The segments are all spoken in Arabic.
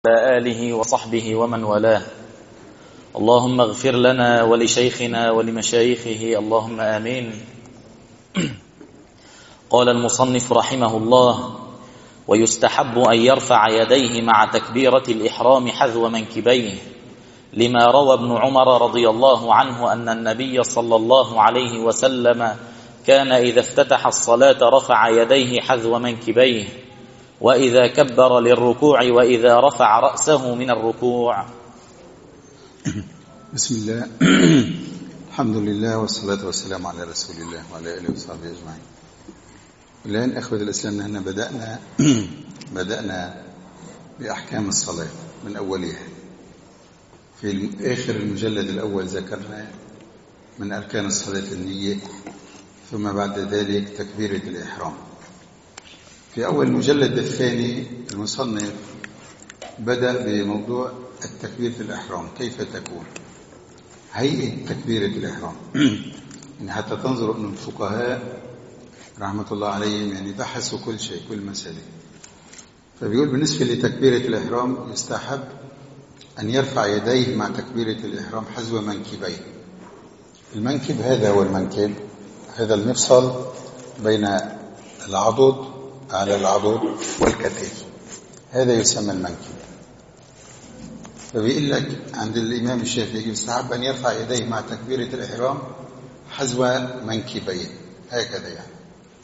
وعلى آله وصحبه ومن والاه. اللهم اغفر لنا ولشيخنا ولمشايخه اللهم آمين. قال المصنف رحمه الله: ويستحب أن يرفع يديه مع تكبيرة الإحرام حذو منكبيه، لما روى ابن عمر رضي الله عنه أن النبي صلى الله عليه وسلم كان إذا افتتح الصلاة رفع يديه حذو منكبيه، وإذا كبر للركوع وإذا رفع رأسه من الركوع. بسم الله. الحمد لله والصلاة والسلام على رسول الله وعلى آله وصحبه أجمعين. الآن أخوة الإسلام نحن بدأنا بأحكام الصلاة من أولها. في آخر المجلد الأول ذكرنا من أركان الصلاة النية، ثم بعد ذلك تكبيرة الإحرام. في أول المجلد الثاني المصنف بدأ بموضوع التكبير في الإحرام، كيف تكون هيئة تكبيرة الإحرام. يعني حتى تنظر أن الفقهاء رحمة الله عليهم يعني بحثوا كل شيء، كل مسألة. فبيقول بالنسبة لتكبيرة الإحرام يستحب أن يرفع يديه مع تكبيرة الإحرام حذو منكبيه. المنكب هذا هو المنكب، هذا المفصل بين العضد على العضد والكتف، هذا يسمى المنكب. فبيقول لك عند الإمام الشافعي يستحب أن يرفع يديه مع تكبيرة الإحرام حذو منكبيه، هكذا يعني.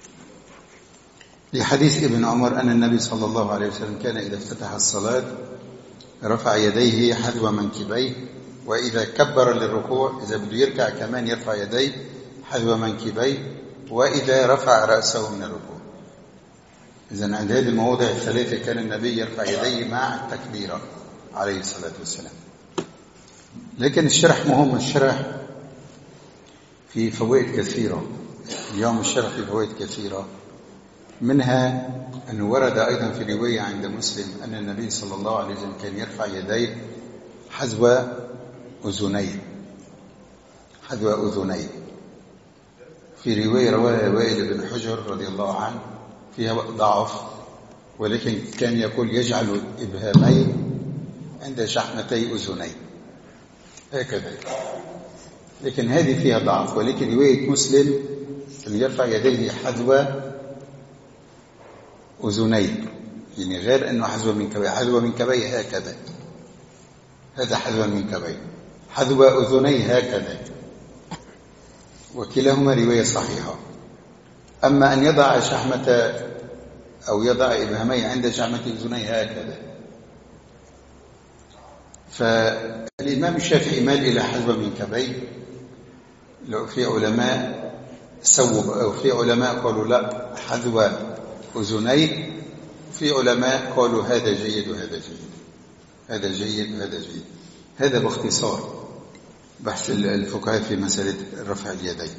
لحديث ابن عمر أن النبي صلى الله عليه وسلم كان إذا افتتح الصلاة رفع يديه حذو منكبيه، وإذا كبر للركوع، إذا بده يركع كمان يرفع يديه حذو منكبيه، وإذا رفع رأسه من الركوع. إذن عند هذه المواضع الثلاثة كان النبي يرفع يديه مع التكبيرة عليه الصلاة والسلام. لكن الشرح مهم، الشرح في فوائد كثيرة. اليوم الشرح في فوائد كثيرة، منها أنه ورد أيضا في رواية عند مسلم أن النبي صلى الله عليه وسلم كان يرفع يديه حذو أذنيه، حذو أذنيه. في رواية رواها وائل بن حجر رضي الله عنه فيها ضعف، ولكن كان يقول يجعل إبهاميه عند شحمتي أذنيه، هكذا. لكن هذه فيها ضعف، ولكن رواية مسلم أن يرفع يديه حذو أذنيه، يعني غير أنه حذو منكبيه، حذو منكبيه هكذا، هذا حذو منكبيه، حذو أذنيه هكذا، وكلاهما رواية صحيحة. أما أن يضع شحمة أو يضع إبهاميه عند شحمة أذنيه هكذا، فالإمام الشافعي مال إلى حذو منكبيه. لو في علماء سووا، أو في علماء قالوا لا حذو أذنيه، في علماء قالوا هذا جيد وهذا جيد، هذا جيد وهذا جيد. هذا باختصار بحث الفقهاء في مسألة رفع اليدين.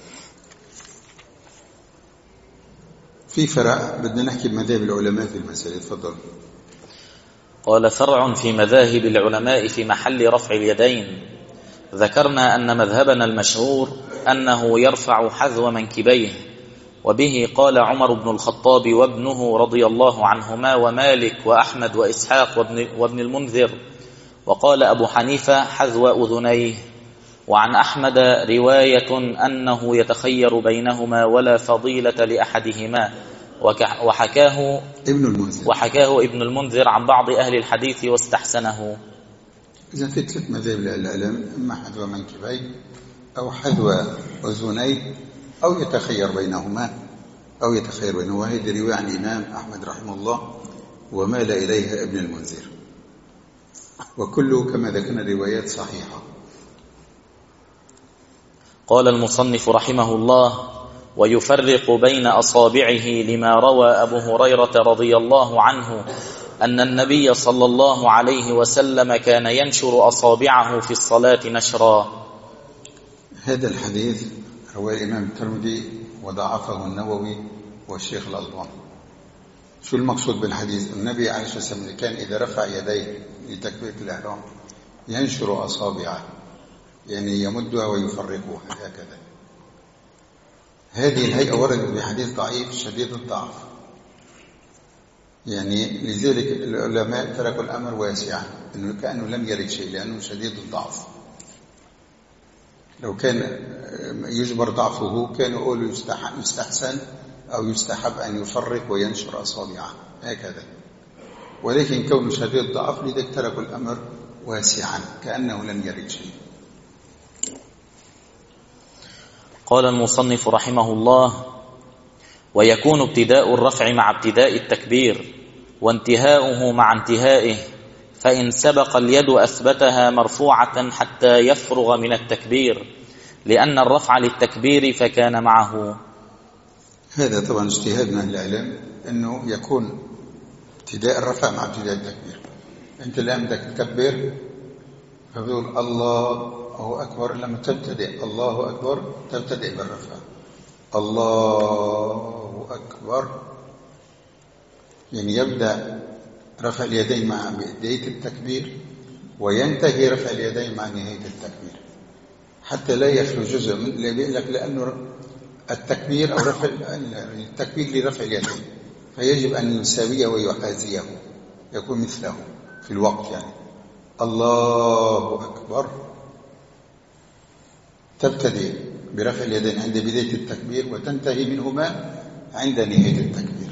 في فرع بدنا نحكي بمذاهب العلماء في المسألة، تفضل. قال: فرع في مذاهب العلماء في محل رفع اليدين. ذكرنا أن مذهبنا المشهور أنه يرفع حذو منكبيه، وبه قال عمر بن الخطاب وابنه رضي الله عنهما، ومالك وأحمد وإسحاق وابن المنذر. وقال أبو حنيفة حذو أذنيه. وعن أحمد رواية أنه يتخير بينهما ولا فضيلة لأحدهما، وحكاه ابن المنذر عن بعض أهل الحديث واستحسنه. إذا في ثلاث مذاهب للعلم، إما حذو منكبيه أو حذو أذنيه أو يتخير بينهما، وهذه رواية عن الإمام أحمد رحمه الله ومال إليها ابن المنذر، وكله كما ذكرنا روايات صحيحة. قال المصنف رحمه الله: ويفرق بين أصابعه، لما روى أبو هريرة رضي الله عنه أن النبي صلى الله عليه وسلم كان ينشر أصابعه في الصلاة نشرا. هذا الحديث رواه الإمام الترمذي وضعفه النووي والشيخ الألباني. شو المقصود بالحديث؟ النبي عليه الصلاة والسلام كان إذا رفع يديه لتكبيرة الإحرام ينشر أصابعه، يعني يمدها ويفرقها هكذا. هذه الهيئة وردت بحديث ضعيف شديد الضعف، يعني لذلك العلماء تركوا الأمر واسعا، إنه كأنه لم يرد شيء لأنه شديد الضعف. لو كان يجبر ضعفه كانوا يقولوا يستحسن أو يستحب أن يفرق وينشر أصابعه هكذا، ولكن كونه شديد الضعف لذلك تركوا الأمر واسعا كأنه لم يرد شيء. قال المصنف رحمه الله: ويكون ابتداء الرفع مع ابتداء التكبير وانتهاؤه مع انتهائه، فإن سبق اليد أثبتها مرفوعة حتى يفرغ من التكبير، لأن الرفع للتكبير فكان معه. هذا طبعا اجتهاد من العلم أنه يكون ابتداء الرفع مع ابتداء التكبير. أنت الآن بدك تكبر فبيقول الله أكبر، لما تبتدئ الله أكبر تبتدئ بالرفع، الله أكبر، يعني يبدأ رفع اليدين مع بداية التكبير وينتهي رفع اليدين مع نهاية التكبير، حتى لا يخلو جزء من اللي بيقول لك، لأنه التكبير أو رفع التكبير لرفع اليدين فيجب أن يساويه ويحاذيه، يكون مثله في الوقت. يعني الله أكبر تبتدئ برفع اليدين عند بداية التكبير وتنتهي منهما عند نهاية التكبير.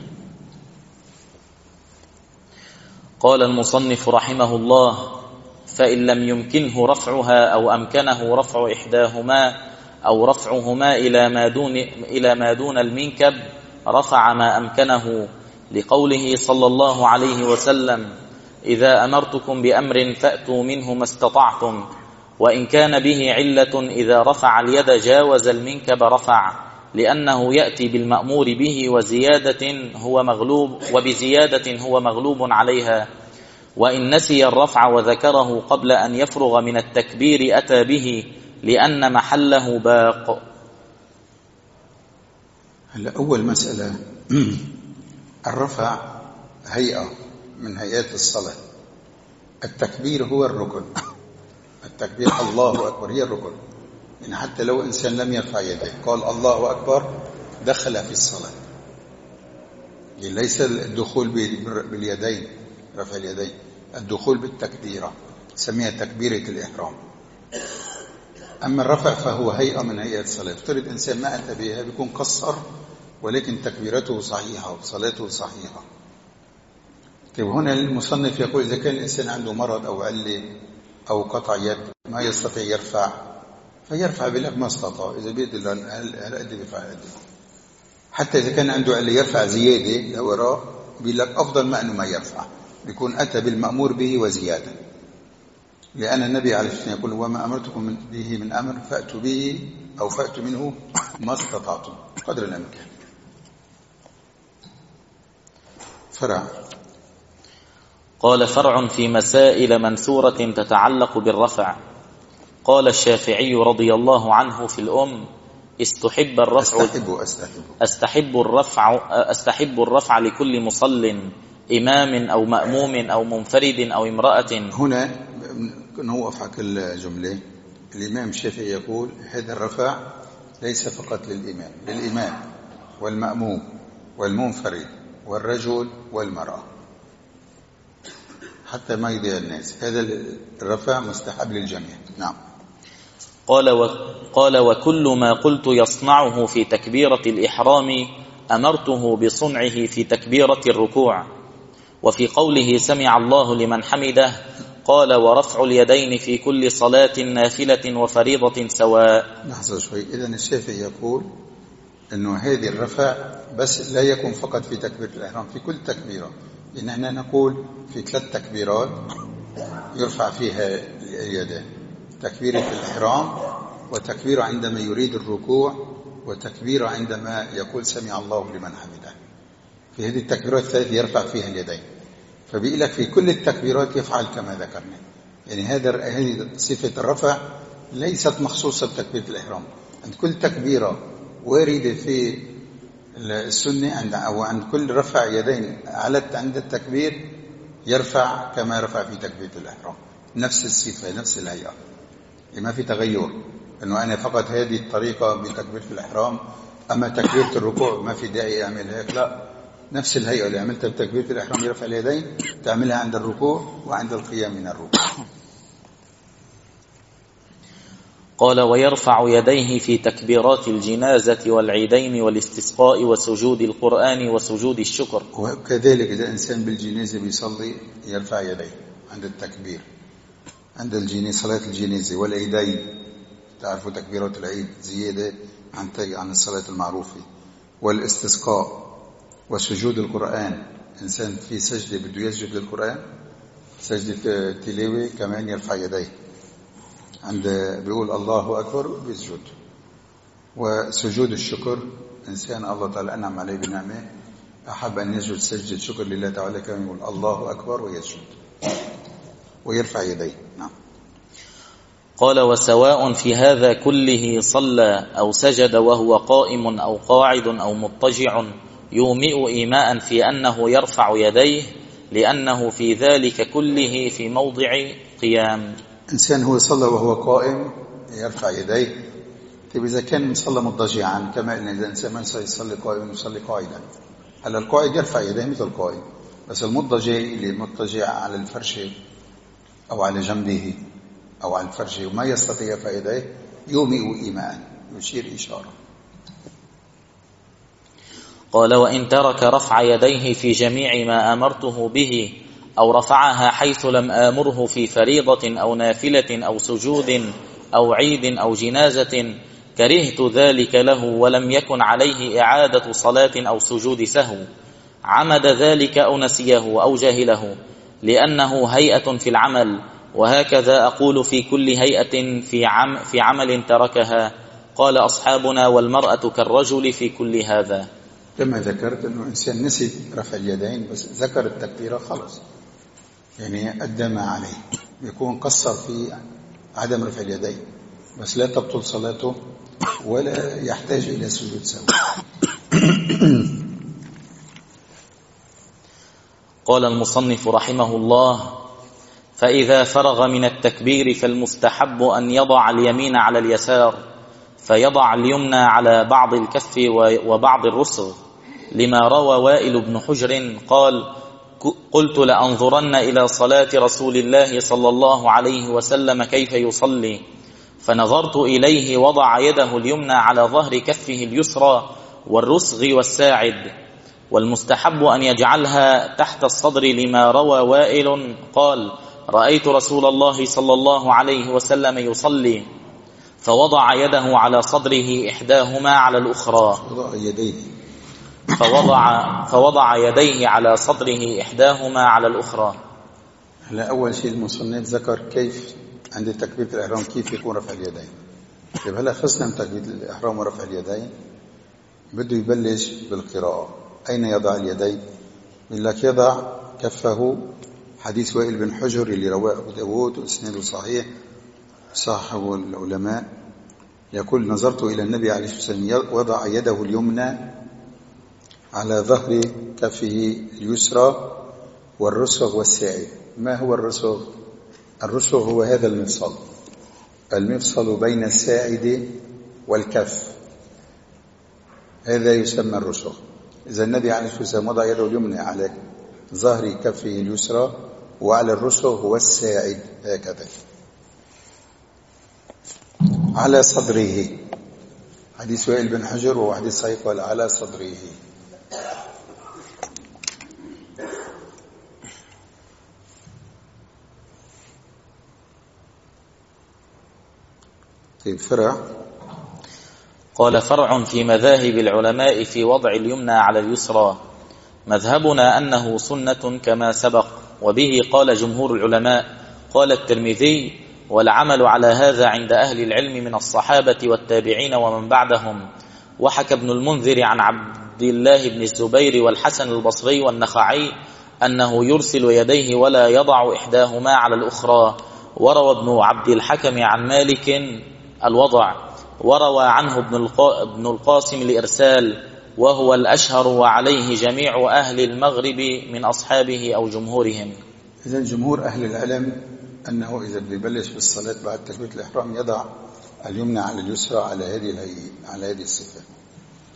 قال المصنف رحمه الله: فإن لم يمكنه رفعها أو أمكنه رفع إحداهما أو رفعهما إلى ما دون المنكب رفع ما أمكنه، لقوله صلى الله عليه وسلم: إذا أمرتكم بأمر فأتوا منه ما استطعتم. وإن كان به علة إذا رفع اليد جاوز المنكب رفع، لأنه يأتي بالمأمور به وبزيادة هو مغلوب عليها. وإن نسي الرفع وذكره قبل أن يفرغ من التكبير أتى به، لأن محله باق. هلا أول مسألة الرفع هيئة من هيئات الصلاة، التكبير هو الركن، التكبير الله أكبر هي الركن. يعني حتى لو إنسان لم يرفع يديه قال الله أكبر دخل في الصلاة، يعني ليس الدخول باليدين رفع اليدين، الدخول بالتكبيرة سميها تكبيرة الإحرام. أما الرفع فهو هيئة من هيئات الصلاة، افترض إنسان ما أتى بها بيكون قصر ولكن تكبيرته صحيحة وصلاته صحيحة. طيب هنا المصنف يقول إذا كان الإنسان عنده مرض أو علة أو قطع يد ما يستطيع يرفع فيرفع بالله ما استطاع، إذا بيد الله هل يرفع يده. حتى إذا كان عنده علة يرفع زيادة لوراء بيقول لك أفضل ما أنه ما يرفع، بيكون أتى بالمأمور به وزيادة، لأن النبي عليه الصلاة والسلام يقول: وما أمرتكم به من أمر فأتوا به أو فأتوا منه ما استطعتم قدر الإمكان. فرع. قال: فرع في مسائل منثورة تتعلق بالرفع. قال الشافعي رضي الله عنه في الأم: أستحب الرفع لكل مصل، إمام أو مأموم أو منفرد أو امرأة. هنا نوقف على كل جملة. الإمام الشافعي يقول هذا الرفع ليس فقط للإمام والمأموم والمنفرد والرجل والمرأة، حتى ما يضيع الناس، هذا الرفع مستحب للجميع. نعم. قال: وكل ما قلت يصنعه في تكبيرة الإحرام أمرته بصنعه في تكبيرة الركوع. وفي قوله سمع الله لمن حمده قال: ورفع اليدين في كل صلاة نافلة وفريضة سواء. لحظة شوي. إذن الشافعي يقول أنه هذه الرفع بس لا يكون فقط في تكبيرة الإحرام، في كل تكبيرة. إن احنا نقول في 3 تكبيرات يرفع فيها اليدين: تكبيرة الإحرام، وتكبيرة عندما يريد الركوع، وتكبيرة عندما يقول سمع الله لمن حمده. في هذه التكبيرات الثلاث يرفع فيها اليدين، فبيقول لك في كل التكبيرات يفعل كما ذكرنا. يعني هذه صفة الرفع ليست مخصوصة بتكبيرة الإحرام، عند كل تكبيرة واردة في السنة أو عند كل رفع يدين عند التكبير يرفع كما رفع في تكبيرة الإحرام، نفس الصفة نفس الهيئة، ما في تغير. أنه أنا فقط هذه الطريقة بتكبيرة الإحرام، أما تكبيرة الركوع ما في داعي أعمل هيك، لا، نفس الهيئة اللي عملتها بتكبيرة الإحرام برفع اليدين تعملها عند الركوع وعند القيام من الركوع. قال ويرفع يديه في تكبيرات الجنازة والعيدين والاستسقاء وسجود القرآن وسجود الشكر. وكذلك إذا إنسان بالجنازة بيصلي يرفع يديه عند التكبير، عند صلاة الجنازة والعيدين، تعرفوا تكبيرات العيد زيادة عن الصلاة المعروفة، والاستسقاء وسجود القرآن. إنسان في سجدة بده يسجد للقرآن، سجدة تلاوة، كمان يرفع يديه عند بيقول الله أكبر بيسجد. وسجود الشكر، إنسان الله تعالى أنعم عليه بنعمة أحب أن يسجد سجدة شكر لله تعالى، كمان يقول الله أكبر ويسجد ويرفع يديه. نعم. قال وسواء في هذا كله صلى أو سجد وهو قائم أو قاعد أو مضطجع يومئ إيماء في أنه يرفع يديه، لأنه في ذلك كله في موضع قيام. إنسان هو صلى وهو قائم يرفع يديه. طيب إذا كان صلى مضطجعا، كما إن إذا إنسان ما يصلي قائما يصلي قاعدا، هلا القائد يرفع يديه مثل القائم، بس المضطجع اللي مضطجع على الفرشة أو على جنبه أو على الفرشة وما يستطيع يرفع يديه يومئ إيماء، يشير إشارة. قال وإن ترك رفع يديه في جميع ما أمرته به أو رفعها حيث لم آمره في فريضة أو نافلة أو سجود أو عيد أو جنازة كرهت ذلك له، ولم يكن عليه إعادة صلاة أو سجود سهو، عمد ذلك أو نسيه أو جهله، لأنه هيئة في العمل، وهكذا أقول في كل هيئة في عمل تركها. قال أصحابنا والمرأة كالرجل في كل هذا. كما ذكرت أنه إنسان نسي رفع اليدين بس ذكر التكبيرة خلص، يعني أدى ما عليه، يكون قصر في عدم رفع اليدين، بس لا تبطل صلاته ولا يحتاج إلى سجود سهو. قال المصنف رحمه الله فإذا فرغ من التكبير فالمستحب أن يضع اليمين على اليسار، فيضع اليمنى على بعض الكف وبعض الرسغ، لما روى وائل بن حجر قال قلت لأنظرن إلى صلاة رسول الله صلى الله عليه وسلم كيف يصلي، فنظرت إليه وضع يده اليمنى على ظهر كفه اليسرى والرسغ والساعد، والمستحب أن يجعلها تحت الصدر، لما روى وائل قال رأيت رسول الله صلى الله عليه وسلم يصلي فوضع يده على صدره إحداهما على الأخرى، فوضع يديه على صدره إحداهما على الأخرى. هلا أول شيء المصنف ذكر كيف عند تكبيرة الإحرام كيف يكون رفع اليدين. طيب هلا خلصنا من تكبيرة الإحرام ورفع اليدين، بده يبلش بالقراءة. أين يضع اليدين؟ يقول لك يضع كفه، حديث وائل بن حجر اللي رواه أبو داود وإسناده صحيح صاحب العلماء، يقول نظرت إلى النبي عليه الصلاة والسلام وضع يده اليمنى على ظهر كفه اليسرى والرسغ والساعد. ما هو الرسغ؟ الرسغ هو هذا المفصل بين الساعد والكف، هذا يسمى الرسغ. إذا النبي عليه الصلاة والسلام وضع يده اليمنى على ظهر كفه اليسرى وعلى الرسغ والساعد هكذا على صدره، حديث وائل بن حجر وهو حديث صحيح، قال على صدره. طيب فرع. قال فرع في مذاهب العلماء في وضع اليمنى على اليسرى، مذهبنا أنه سنة كما سبق، وبه قال جمهور العلماء. قال الترمذي والعمل على هذا عند أهل العلم من الصحابة والتابعين ومن بعدهم. وحكى ابن المنذر عن عبد الله بن الزبير والحسن البصري والنخعي أنه يرسل يديه ولا يضع إحداهما على الأخرى. وروى ابن عبد الحكم عن مالك الوضع، وروى عنه ابن القاسم الإرسال، وهو الأشهر وعليه جميع أهل المغرب من أصحابه أو جمهورهم. إذن جمهور أهل العلم أنه إذا بيبلش بالصلاة بعد تكبيرة الإحرام يضع اليمنى على اليسرى على هذه الهيئة، على هذه الصفة.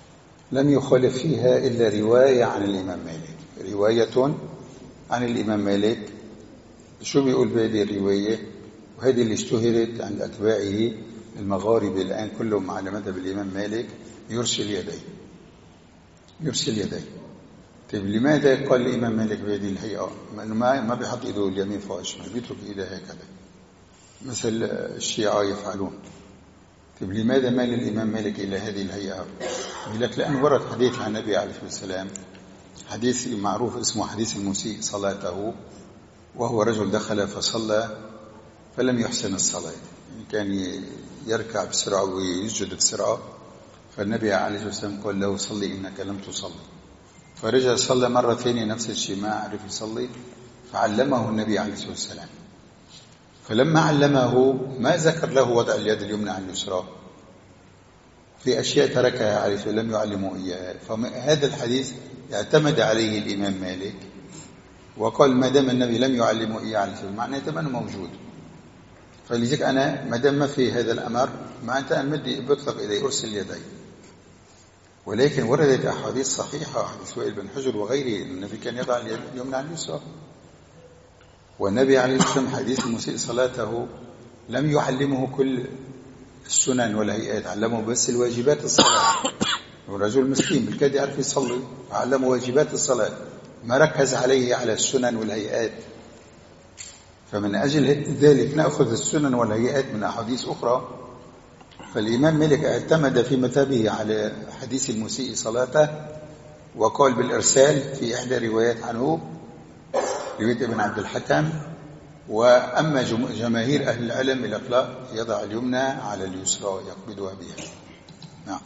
لم يخالف فيها إلا رواية عن الإمام مالك، رواية عن الإمام مالك. شو بيقول بهذه الرواية؟ وهذه اللي اشتهرت عند أتباعه المغاربة الآن كلهم على مذهب الإمام مالك، يرسل يديه. يرسل يديه. طيب لماذا قال الإمام مالك بهذه الهيئة؟ لأنه ما بيحط إيده اليمين فوق الشمال، بيترك إيده هكذا مثل الشيعة يفعلون. طيب لماذا مال الإمام مالك إلى هذه الهيئة؟ يقول لك لأن ورد حديث عن النبي عليه الصلاة والسلام، حديث معروف اسمه حديث المسيء صلاته، وهو رجل دخل فصلى فلم يحسن الصلاة، يعني كان يركع بسرعة ويسجد بسرعة، فالنبي عليه الصلاة والسلام قال له صلي إنك لم تصلي، فرجع صلى مرة ثانية نفس الشيء، ما عرف يصلي، فعلمه النبي عليه الصلاة والسلام. فلما علمه ما ذكر له وضع اليد اليمنى على اليسرى، في أشياء تركها عليه الصلاة والسلام لم يعلمه إياها. فهذا الحديث اعتمد عليه الإمام مالك وقال ما دام النبي لم يعلمه إياه عليه الصلاة والسلام معناته ما موجود. فلذلك أنا ما دام ما في هذا الأمر معناته أمدي بطلق إليه أرسل يدي. ولكن وردت أحاديث صحيحة، حديث وائل بن حجر وغيره، النبي كان يضع اليمنى على اليسرى. والنبي عليه الصلاة والسلام حديث المسيء صلاته لم يعلمه كل السنن والهيئات، علمه بس الواجبات الصلاة. ورجل مسكين بالكاد يعرف يصلي، علمه واجبات الصلاة، ما ركز عليه على السنن والهيئات. فمن أجل ذلك نأخذ السنن والهيئات من أحاديث أخرى. فالإمام مالك اعتمد في مذهبه على حديث المسيء صلاته، وقال بالإرسال في إحدى روايات عنه، رواية ابن عبد الحكم. وأما جماهير أهل العلم الإطلاق يضع اليمنى على اليسرى يقبضها بها. نعم.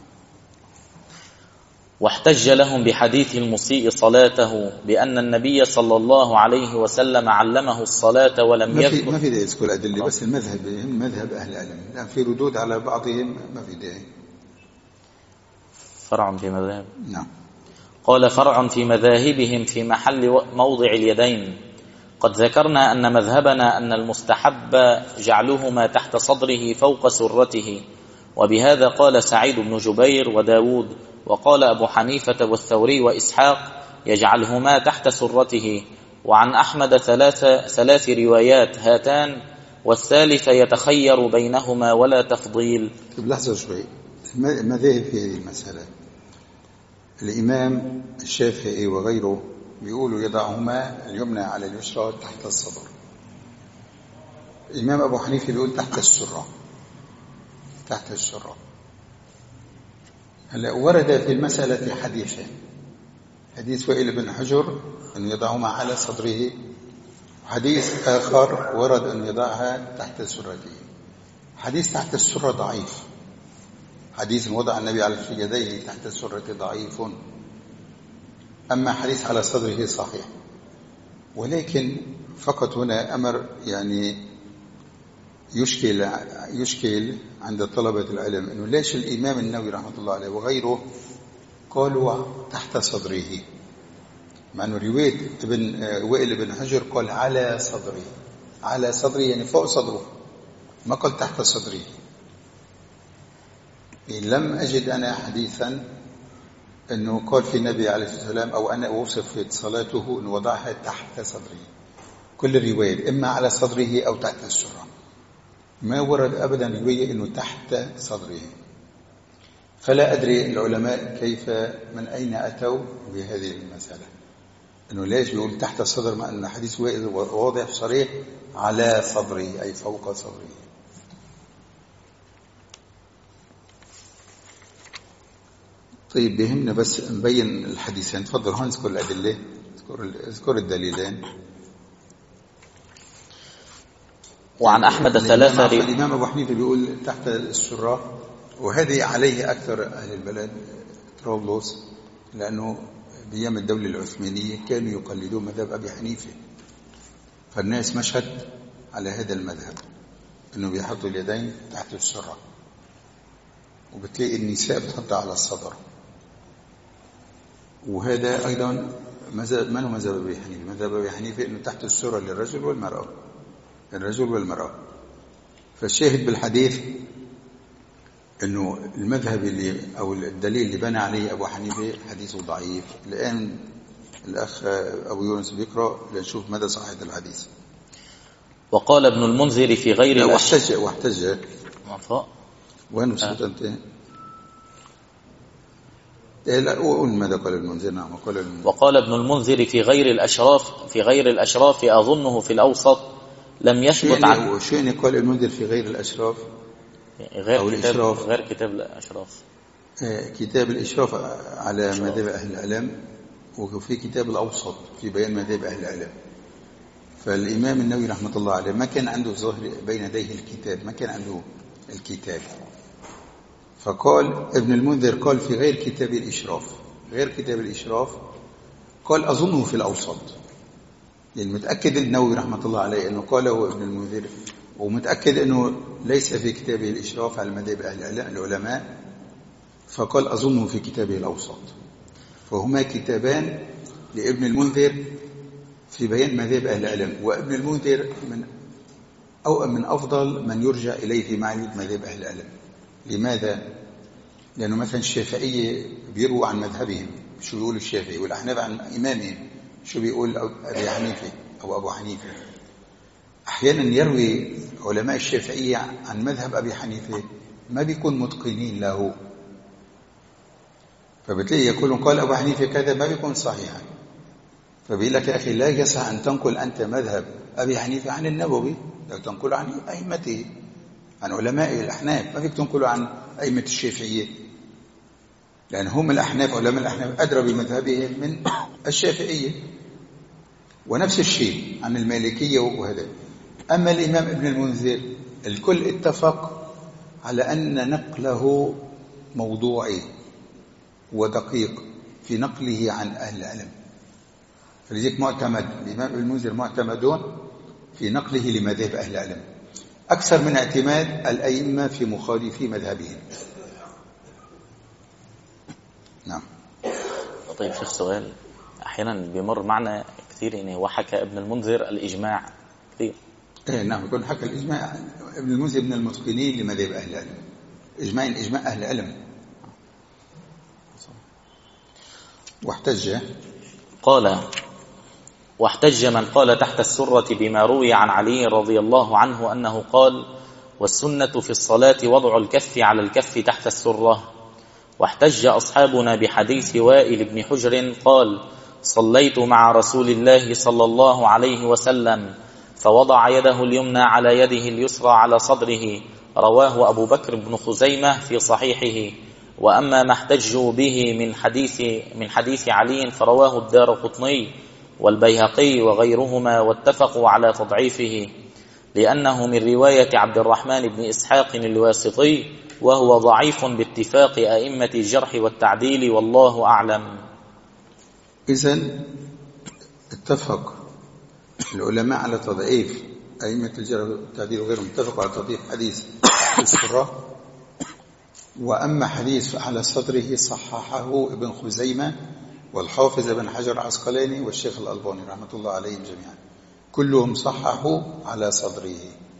واحتج لهم بحديث المسيء صلاته بأن النبي صلى الله عليه وسلم علمه الصلاة ولم يذكر. ما في داعي يذكر أدلة، بس المذهب مذهب أهل العلم، لا في ردود على بعضهم، ما في داعي. فرع في مذاهب. نعم. قال فرع في مذاهبهم في محل موضع اليدين. قد ذكرنا أن مذهبنا أن المستحب جعلهما تحت صدره فوق سرته، وبهذا قال سعيد بن جبير وداود، وقال أبو حنيفة والثوري وإسحاق يجعلهما تحت سرته. وعن أحمد ثلاث روايات هاتان، والثالثة يتخير بينهما ولا تفضيل. لحظة شوي، مذاهب في هذه المسألة. الإمام الشافعي وغيره بيقولوا يضعهما اليمنى على اليسرى تحت الصدر. الإمام أبو حنيفة بيقول تحت السرة، تحت السرة. هلا ورد في المسألة حديثان، حديث وائل بن حجر أن يضعهما على صدره، وحديث آخر ورد أن يضعها تحت سرته. حديث تحت السرة ضعيف، حديث وضع النبي على يديه تحت السرة ضعيف. أما حديث على صدره صحيح، ولكن فقط هنا أمر يعني يشكل عند طلبة العلم، أنه ليش الإمام النووي رحمة الله عليه وغيره قالوا تحت صدره، مع أنه رواية وائل بن حجر قال على صدره، على صدره يعني فوق صدره، ما قال تحت صدره. لم أجد أنا حديثا أنه قال في النبي عليه الصلاة والسلام أو أنا أوصف صلاته أنه وضعها تحت صدره. كل الروايات إما على صدره أو تحت السرة، ما ورد أبدا رواية أنه تحت صدره. فلا أدري العلماء كيف من أين أتوا بهذه المسألة، أنه ليش بيقول تحت الصدر مع أن حديث واضح صريح على صدره أي فوق صدره. طيب بهمنا بس نبين الحديثين. تفضل هون اذكر الأدلة، اذكر الدليلين. وعن أحمد ثلاثة. الإمام أبو حنيفة بيقول تحت السرة، وهذه عليه أكثر أهل البلد طرابلس، لأنه بأيام الدولة العثمانية كانوا يقلدون مذهب أبي حنيفة، فالناس مشت على هذا المذهب أنه بيحطوا اليدين تحت السرة، وبتلاقي النساء بتحطها على الصدر. وهذا أيضا مذهب، ما هو مذهب أبي حنيفة؟ مذهب أبي حنيفة أنه تحت السرة للرجل والمرأة، الرجل والمرأة. فالشاهد بالحديث انه المذهب او الدليل اللي بنى عليه ابو حنيفه حديثه ضعيف. الان الاخ ابو يونس بيقرا لنشوف مدى صحه الحديث. وقال ابن المنذر في غير واحتج وين وصلت انت؟ لا قول ماذا قال المنذر. نعم وقال ابن المنذر في غير الاشراف اظنه في الاوسط لم يثبت عنه. شو يعني قال المنذر في غير الاشراف؟ غير كتاب الاشراف. كتاب الاشراف على مذهب اهل العلم، وفي كتاب الاوسط في بيان مذهب اهل العلم. فالامام النووي رحمه الله عليه ما كان عنده ظاهر بين يديه الكتاب، ما كان عنده الكتاب. فقال ابن المنذر قال في غير كتاب الإشراف قال أظنه في الأوسط. يعني متأكد النووي رحمة الله عليه أنه قاله ابن المنذر، ومتأكد أنه ليس في كتابه الإشراف على مذهب أهل العلماء، فقال أظنه في كتابه الأوسط. فهما كتابان لابن المنذر في بيان مذهب أهل العلم، وابن المنذر من أفضل من يرجع إليه في معرفة مذهب أهل العلم. لماذا؟ لأنه مثلا الشافعية بيروا عن مذهبهم شو بيقول الشافعي، والأحناف عن إمامهم شو بيقول أبي حنيفة أو أبو حنيفة. أحيانا يروي علماء الشافعية عن مذهب أبي حنيفة ما بيكون متقنين له، فبتلاقي يقولون قال أبو حنيفة كذا ما بيكون صحيحا. فبيقول لك يا أخي لا يصح أن تنقل أنت مذهب أبي حنيفة عن النووي، لو تنقل عن أئمته، عن علماء الأحناف، ما فيك تنقلوا عن أئمة الشافعية، لأن هم الأحناف، علماء الأحناف أدرى بمذهبهم من الشافعية. ونفس الشيء عن المالكية وهذا. أما الإمام ابن المنذر الكل اتفق على أن نقله موضوعي ودقيق في نقله عن أهل العلم، فلذلك معتمد الإمام ابن المنذر معتمدون في نقله لمذهب أهل العلم أكثر من اعتماد الأئمة في مخالفي مذهبهم. نعم. طيب شيخ سؤال، أحيانا بيمر معنا كثير إنه وحكى ابن المنذر الإجماع كثير. نعم، يكون حكى الإجماع. ابن المنذر من المتقنين لمذهب أهل العلم، إجماع أهل العلم. واحتج من قال تحت السرة بما روي عن علي رضي الله عنه أنه قال: والسنة في الصلاة وضع الكف على الكف تحت السرة. واحتج أصحابنا بحديث وائل بن حجر قال: صليت مع رسول الله صلى الله عليه وسلم فوضع يده اليمنى على يده اليسرى على صدره، رواه أبو بكر بن خزيمة في صحيحه. وأما ما احتجوا به من حديث علي فرواه الدارقطني والبيهقي وغيرهما، واتفقوا على تضعيفه لأنه من رواية عبد الرحمن بن إسحاق الواسطي، وهو ضعيف باتفاق أئمة الجرح والتعديل، والله أعلم. إذن اتفق العلماء على تضعيف أئمة الجرح والتعديل وغيرهم، اتفقوا على تضعيف حديث السرة. وأما حديث على صدره صححه ابن خزيمة والحافظ ابن حجر العسقلاني والشيخ الألباني رحمة الله عليهم جميعا، كلهم صححوا على صدره.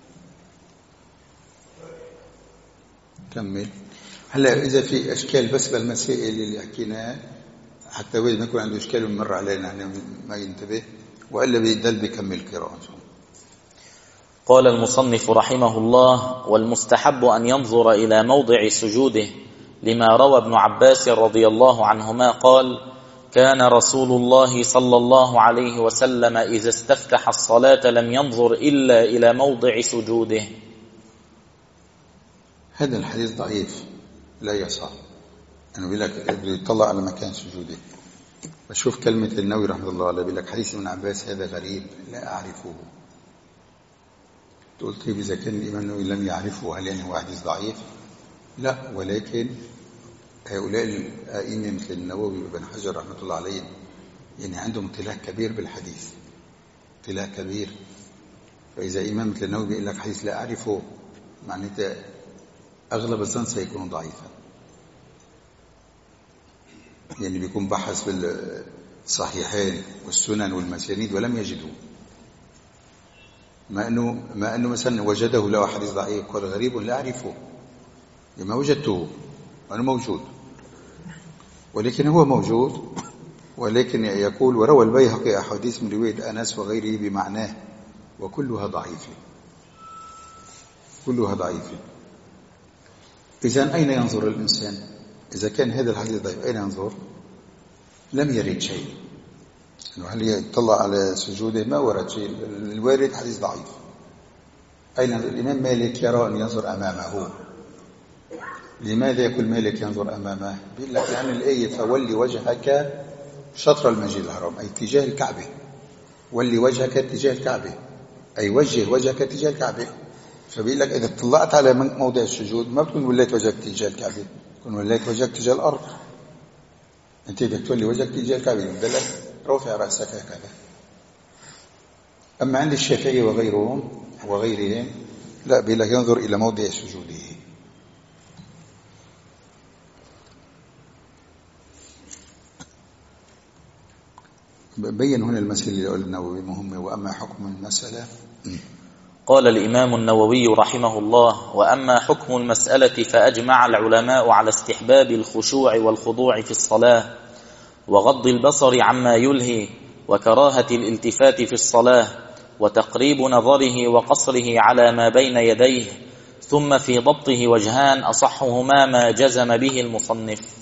كمل. هلا إذا في أشكال بس بالمسائل اللي حكيناها، حتى وإذا ما يكون عنده إشكال ومر علينا احنا ما ينتبه، وإلا بيدل بيكمل قراءة. قال المصنف رحمه الله: والمستحب أن ينظر إلى موضع سجوده، لما روى ابن عباس رضي الله عنهما قال: كان رسول الله صلى الله عليه وسلم إذا استفتح الصلاة لم ينظر إلا إلى موضع سجوده. هذا الحديث ضعيف لا يصح، أنه بيقول لك بده يطلع على مكان سجوده. بشوف كلمة النووي رحمه الله عليه بيقول لك حديث ابن عباس هذا غريب لا أعرفه. تقول طيب إذا كان الإمام النووي لم يعرفه هل يعني هو حديث ضعيف؟ لا، ولكن هؤلاء الأئمة مثل النووي وابن حجر رحمة الله عليهم يعني عندهم اطلاع كبير بالحديث، اطلاع كبير. فإذا إمام مثل النووي بيقول لك حديث لا أعرفه، معناته أغلب الظن سيكون ضعيفا. يعني بيكون بحث بالصحيحين والسنن والمسانيد ولم يجدوا، ما أنه مثلا وجده له حديث ضعيف قال غريب لا أعرفه. لما وجدته أنا موجود، ولكن هو موجود، ولكن يقول وروى البيهقي أحاديث من رواية أنس وغيره بمعناه وكلها ضعيفة، كلها ضعيفة. إذن أين ينظر الإنسان؟ إذا كان هذا الحديث ضعيف أين ينظر؟ لم يرد شيء، هل يطلع على سجوده؟ ما ورد شيء، الوارد حديث ضعيف. أين الإمام مالك يرى أن ينظر أمامه؟ لماذا يقول مالك ينظر أمامه؟ بيقول لك يعني الآية فولي وجهك شطر المسجد الحرام، أي تجاه الكعبة. ولي وجهك تجاه الكعبة، أي وجه وجهك تجاه الكعبة. فبيقول لك إذا اطلعت على موضع السجود ما بتكون وليت وجهك تجاه الكعبة، تكون وليت وجهك تجاه الأرض. أنت بدك تولي وجهك تجاه الكعبة، بدك رافع رأسك هكذا. أما عند الشافعي وغيرهم لا، بيقول لك ينظر إلى موضع سجوده. بين هنا المسألة اللي قال النووي مهمة. وأما حكم المسألة، قال الإمام النووي رحمه الله: وأما حكم المسألة فأجمع العلماء على استحباب الخشوع والخضوع في الصلاة، وغض البصر عما يلهي، وكراهة الالتفات في الصلاة، وتقريب نظره وقصره على ما بين يديه. ثم في ضبطه وجهان أصحهما ما جزم به المصنف.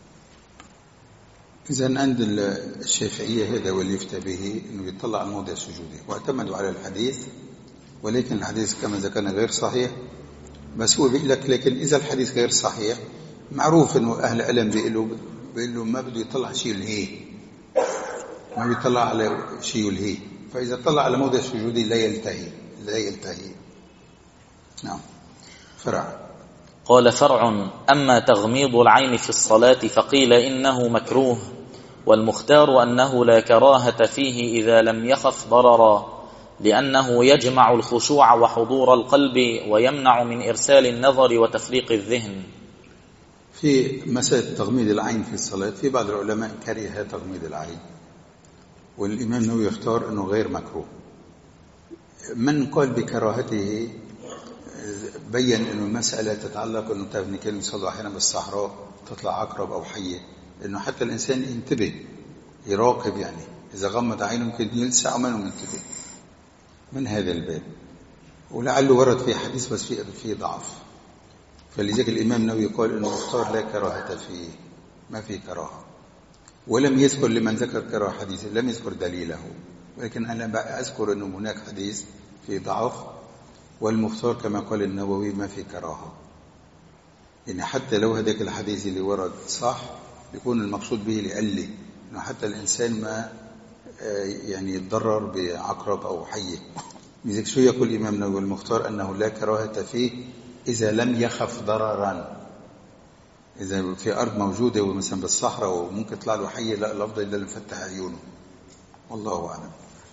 إذن عند الشافعية هذا واللي يفتى به أنه يطلع على موضع سجوده، واعتمدوا على الحديث، ولكن الحديث كما ذكرنا غير صحيح. بس هو بيقول لك لكن إذا الحديث غير صحيح معروف أنه أهل العلم بيقولوا ما بده يطلع شيء يلهيه، ما بيطلع على شيء يلهيه، فإذا طلع على موضع سجوده لا يلتهي. نعم. فرع. قال: فرع: أما تغميض العين في الصلاة فقيل إنه مكروه، والمختار أنه لا كراهة فيه إذا لم يخف ضررا، لأنه يجمع الخشوع وحضور القلب ويمنع من إرسال النظر وتفريق الذهن. في مسألة تغميض العين في الصلاة في بعض العلماء كره تغميض العين، والإمام النووي يختار أنه غير مكروه. من قال بكراهته بين أنه المسألة تتعلق أنه تبني كلمة صلى أحيانا بالصحراء تطلع عقرب أو حية، لأنه حتى الإنسان ينتبه يراقب، يعني إذا غمض عينه ممكن يلسع وما ينتبه من هذا الباب. ولعله ورد في حديث بس فيه ضعف، فلذلك الإمام النووي قال أنه مختار لا كراهة فيه، ما فيه كراهة. ولم يذكر لمن ذكر كراهة حديث لم يذكر دليله، ولكن أنا أذكر أنه هناك حديث فيه ضعف، والمختار كما قال النووي ما في كراهة. يعني حتى لو هذاك الحديث اللي ورد صح يكون المقصود به لأله إنه حتى الإنسان ما يعني يتضرر بعقرب أو حية. لذلك شو يقول الإمام النووي؟ المختار أنه لا كراهة فيه إذا لم يخف ضررا. إذا في أرض موجودة ومثلا بالصحراء وممكن تطلع له حية، لا، الأفضل إلا نفتح عيونه. والله أعلم.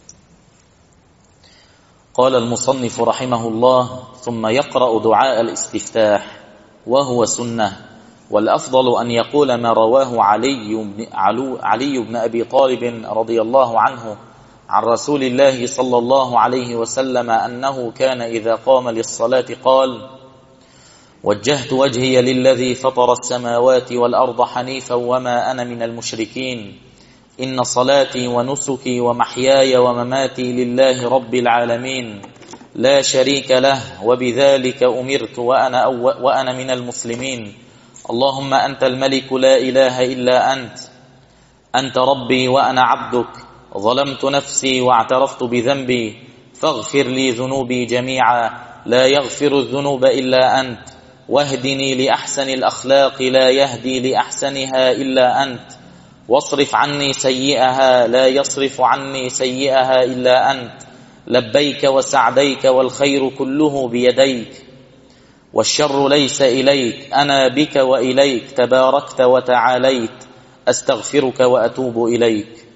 قال المصنف رحمه الله: ثم يقرأ دعاء الاستفتاح وهو سنة، والأفضل أن يقول ما رواه علي بن أبي طالب رضي الله عنه عن رسول الله صلى الله عليه وسلم أنه كان إذا قام للصلاة قال: وجهت وجهي للذي فطر السماوات والأرض حنيفا وما أنا من المشركين، إن صلاتي ونسكي ومحياي ومماتي لله رب العالمين لا شريك له وبذلك أمرت وأنا من المسلمين. اللهم أنت الملك لا إله إلا أنت ربي وأنا عبدك، ظلمت نفسي واعترفت بذنبي، فاغفر لي ذنوبي جميعا، لا يغفر الذنوب إلا أنت، واهدني لأحسن الأخلاق لا يهدي لأحسنها إلا أنت، واصرف عني سيئها لا يصرف عني سيئها إلا أنت، لبيك وسعديك والخير كله بيديك، والشر ليس إليك، أنا بك وإليك تباركت وتعاليت، أستغفرك وأتوب إليك.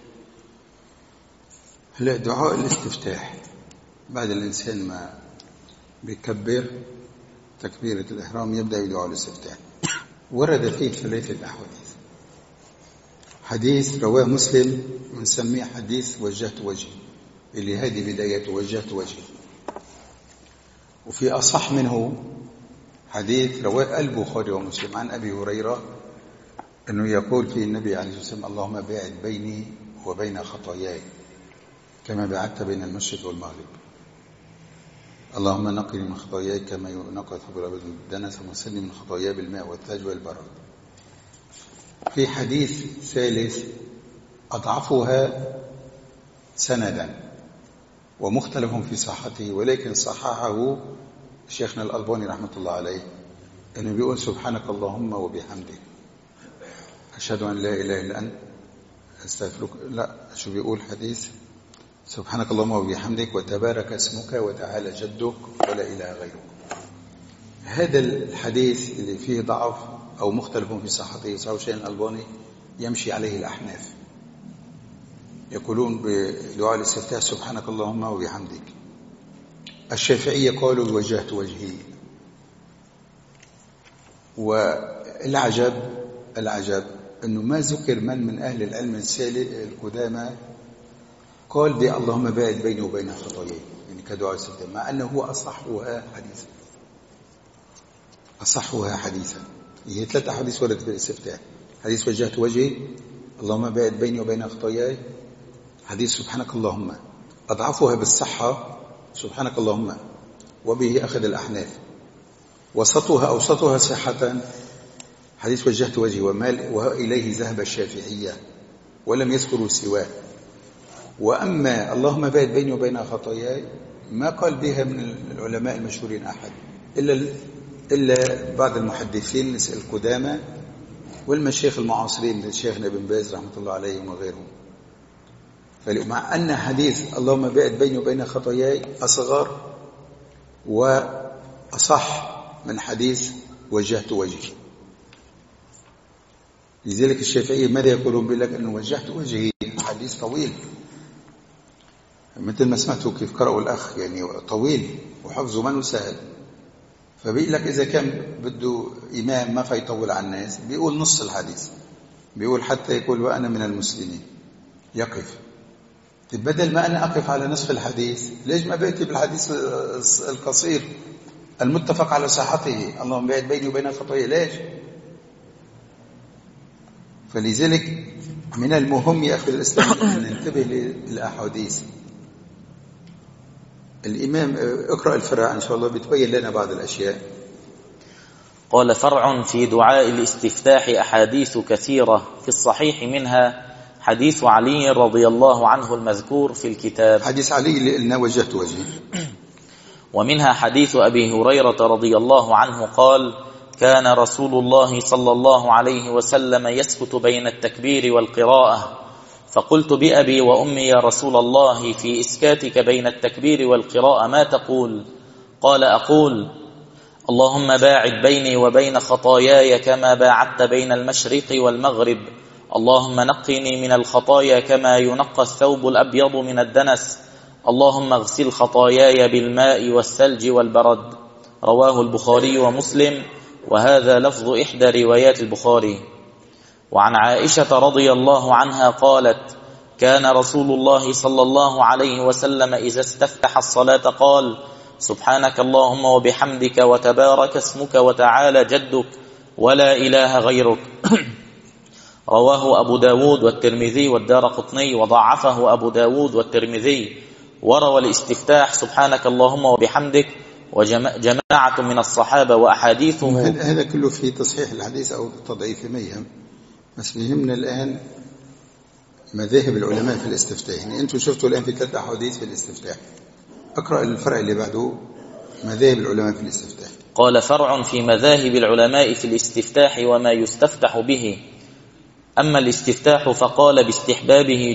هلا دعاء الاستفتاح بعد الإنسان ما بيكبر تكبيرة الإحرام يبدأ بدعاء الاستفتاح. ورد فيه ثلاثة أحاديث. حديث رواه مسلم ونسميه حديث وجهت وجهي، اللي هذه بدايته وجهت وجهي. وفي أصح منه حديث رواه البخاري ومسلم عن أبي هريرة أنه يقول فيه النبي عليه الصلاة والسلام: اللهم باعد بيني وبين خطاياي كما باعدت بين المشرق والمغرب، اللهم نقني من خطاياي كما ينقى الثوب الأبيض من الدنس، وغسلني من خطاياي بالماء والثلج والبرد. في حديث ثالث أضعفها سندا ومختلف في صحته، ولكن صححه شيخنا الألباني رحمة الله عليه، أنه بيقول: سبحانك اللهم وبحمدك أشهد أن لا إله إلا أنت أستغفرك. لا، شو بيقول حديث؟ سبحانك اللهم وبحمدك وتبارك اسمك وتعالى جدك ولا إله غيرك. هذا الحديث اللي فيه ضعف أو مختلف في صحته صحيح شيخ الألباني يمشي عليه الأحناف، يقولون بدعاء الاستفتاح سبحانك اللهم وبحمدك. الشافعية قالوا وجهت وجهي. والعجب أنه ما ذكر من أهل العلم القدامى قال دي اللهم باعد بيني وبين خطاياي، يعني كدعاء الاستفتاح، مع أنه هو أصحها حديثا. هي 3 أحاديث وردت في الاستفتاح: حديث وجهت وجهي، اللهم باعد بيني وبين خطاياي، حديث سبحانك اللهم. أضعفها بالصحة سبحانك اللهم، وبه أخذ الأحناف. وسطها صحة حديث وجهت وجهي وإليه ذهب الشافعية ولم يذكروا سواه. وأما اللهم باعد بيني وبين خطاياي ما قال بها من العلماء المشهورين أحد إلا بعض المحدثين القدامى والمشايخ المعاصرين لشيخنا ابن باز رحمة الله عليهم وغيرهم. مع أن حديث اللهم باعد بيني وبين خطاياي أصغر وأصح من حديث وجهت وجهي. لذلك الشافعية ماذا يقولون؟ بلك أنه وجهت وجهي حديث طويل، مثل ما سمعته كيف قرأوا الأخ، يعني طويل وحفظه ما سهل. فبيقول لك إذا كان بده إمام ما فيطول على الناس بيقول نص الحديث، بيقول حتى يقول وأنا من المسلمين يقف. بدل ما أنا أقف على نصف الحديث ليش ما بأتي بالحديث القصير المتفق على صحته اللهم باعد بيني وبين خطاياي؟ ليش؟ فلذلك من المهم يا أخي الإسلام أن ننتبه للأحاديث. الإمام اقرأ الفرع إن شاء الله بتبين لنا بعض الأشياء. قال: فرع في دعاء الاستفتاح أحاديث كثيرة، في الصحيح منها حديث علي رضي الله عنه المذكور في الكتاب، حديث علي اللي قلنا وجهت وجهي، ومنها حديث أبي هريرة رضي الله عنه قال: كان رسول الله صلى الله عليه وسلم يسكت بين التكبير والقراءة، فقلت بأبي وأمي يا رسول الله في إسكاتك بين التكبير والقراءة ما تقول؟ قال: أقول اللهم باعد بيني وبين خطاياي كما باعدت بين المشرق والمغرب، اللهم نقني من الخطايا كما ينقى الثوب الأبيض من الدنس، اللهم اغسل خطاياي بالماء والثلج والبرد. رواه البخاري ومسلم، وهذا لفظ إحدى روايات البخاري. وعن عائشة رضي الله عنها قالت: كان رسول الله صلى الله عليه وسلم إذا استفتح الصلاة قال: سبحانك اللهم وبحمدك وتبارك اسمك وتعالى جدك ولا إله غيرك. رواه أبو داود والترمذي والدارقطني، وضعفه أبو داود والترمذي. وروى الاستفتاح سبحانك اللهم وبحمدك وجماعة من الصحابة وأحاديثه. هذا كله في تصحيح الحديث أو تضعيف ميهم، بس يهمنا الآن مذاهب العلماء في الاستفتاح. يعني أنتم شفتوا الآن في 3 أحاديث في الاستفتاح، أقرأ الفرع اللي بعده مذاهب العلماء في الاستفتاح. قال: فرع في مذاهب العلماء في الاستفتاح وما يستفتح به. أما الاستفتاح فقال باستحبابه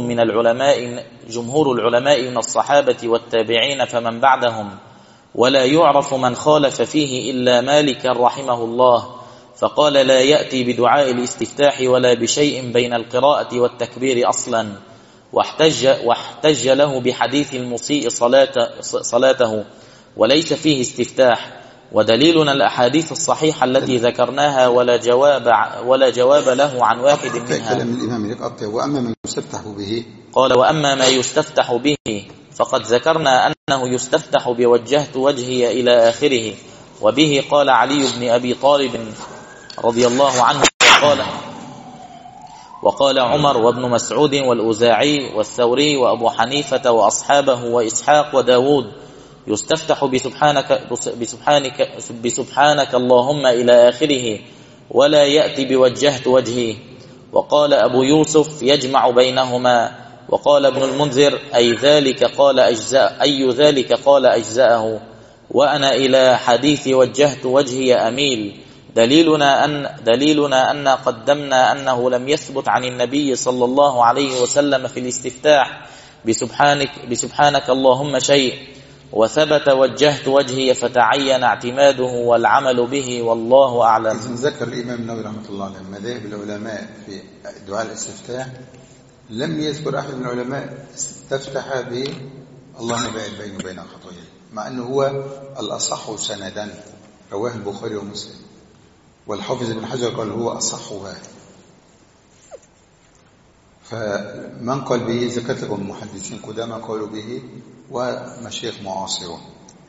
جمهور العلماء من الصحابة والتابعين فمن بعدهم، ولا يعرف من خالف فيه إلا مالك رحمه الله، فقال لا يأتي بدعاء الاستفتاح ولا بشيء بين القراءة والتكبير أصلا، واحتج له بحديث المسيء صلاته وليس فيه استفتاح. ودليلنا الأحاديث الصحيحة التي ذكرناها ولا جواب له عن واحد منها. كلام الإمام يقطع. وأما ما يستفتح به، قال: وأما ما يستفتح به فقد ذكرنا أنه يستفتح بوجهت وجهي إلى آخره، وبه قال علي بن أبي طالب رضي الله عنه وقال عمر وابن مسعود والأوزاعي والثوري وأبو حنيفة وأصحابه وإسحاق وداود يستفتح بسبحانك اللهم إلى آخره ولا يأتي بوجهت وجهي. وقال أبو يوسف يجمع بينهما. وقال ابن المنذر أي ذلك قال أجزاءه وأنا إلى حديث وجهت وجهي أميل. دليلنا أن قدمنا أنه لم يثبت عن النبي صلى الله عليه وسلم في الاستفتاح بسبحانك اللهم شيء، وثبت وجهت وجهي فتعين اعتماده والعمل به والله أعلم. إذن ذكر الإمام النووي رحمة الله عليه مذاهب العلماء في دعاء الاستفتاح، لم يذكر أحد من العلماء استفتح به اللهم باعد بيني وبين خطاياي، مع أنه هو الأصح سندا، رواه البخاري ومسلم، والحافظ ابن حجر قال هو أصحها. فمن قال به ذكرت لكم المحدثين قدامى قالوا به ومشايخ معاصرون.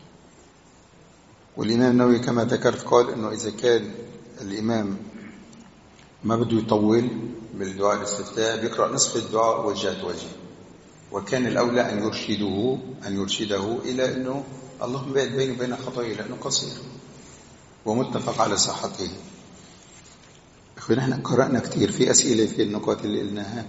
والإمام النووي كما ذكرت قال إنه إذا كان الإمام ما بده يطول بالدعاء الاستفتاح بيقرأ نصف الدعاء وجهت وجهي، وكان الأولى أن يرشده إلى أنه اللهم باعد بيني وبين خطاياي لأنه قصير ومتفق على صحته. أخونا احنا قرأنا كتير في أسئلة في النقاط اللي قلناها.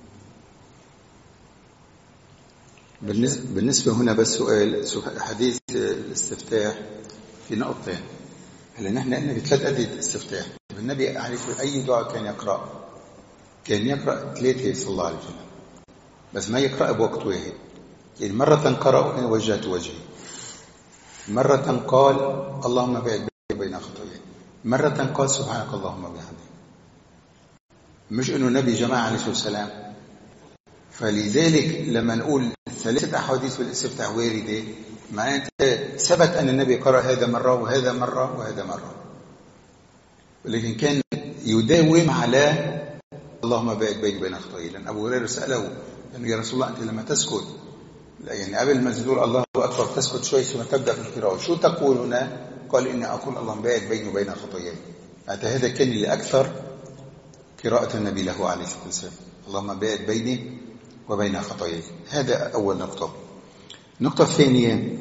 بالنسبة هنا بس سؤال حديث الاستفتاح في نقطتين. هلا نحن قلنا بثلاث أدعية استفتاح. النبي عارف أي دعاء كان يقرأ، كان يقرأ 3 صلى الله عليه وسلم، بس ما يقرأ بوقت واحد. يعني مرة قرأ وجهت وجهي، مرة قال اللهم باعد بين خطاياي، مرة قال سبحانك اللهم وبحمدك. مش انه النبي جماعة عليه الصلاة والسلام. فلذلك لما نقول 3 أحاديث في الاستفتاح واردة، معناته ثبت أن النبي قرأ هذا مرة وهذا مرة وهذا مرة، ولكن كان يداوم على اللهم باعد بيني وبين خطاياي. لأن أبو هريرة سأله يا رسول الله أنت لما تسكت، يعني قبل ما تقول الله أكبر تسكت شوي ثم تبدأ في القراءة، شو تقول هنا؟ قال إني أقول اللهم باعد بيني وبين خطاياي. هذا كان اللي أكثر قراءة النبي له عليه الصلاة والسلام، اللهم باعد بيني وبين خطاياي. هذا أول نقطة. النقطة الثانية،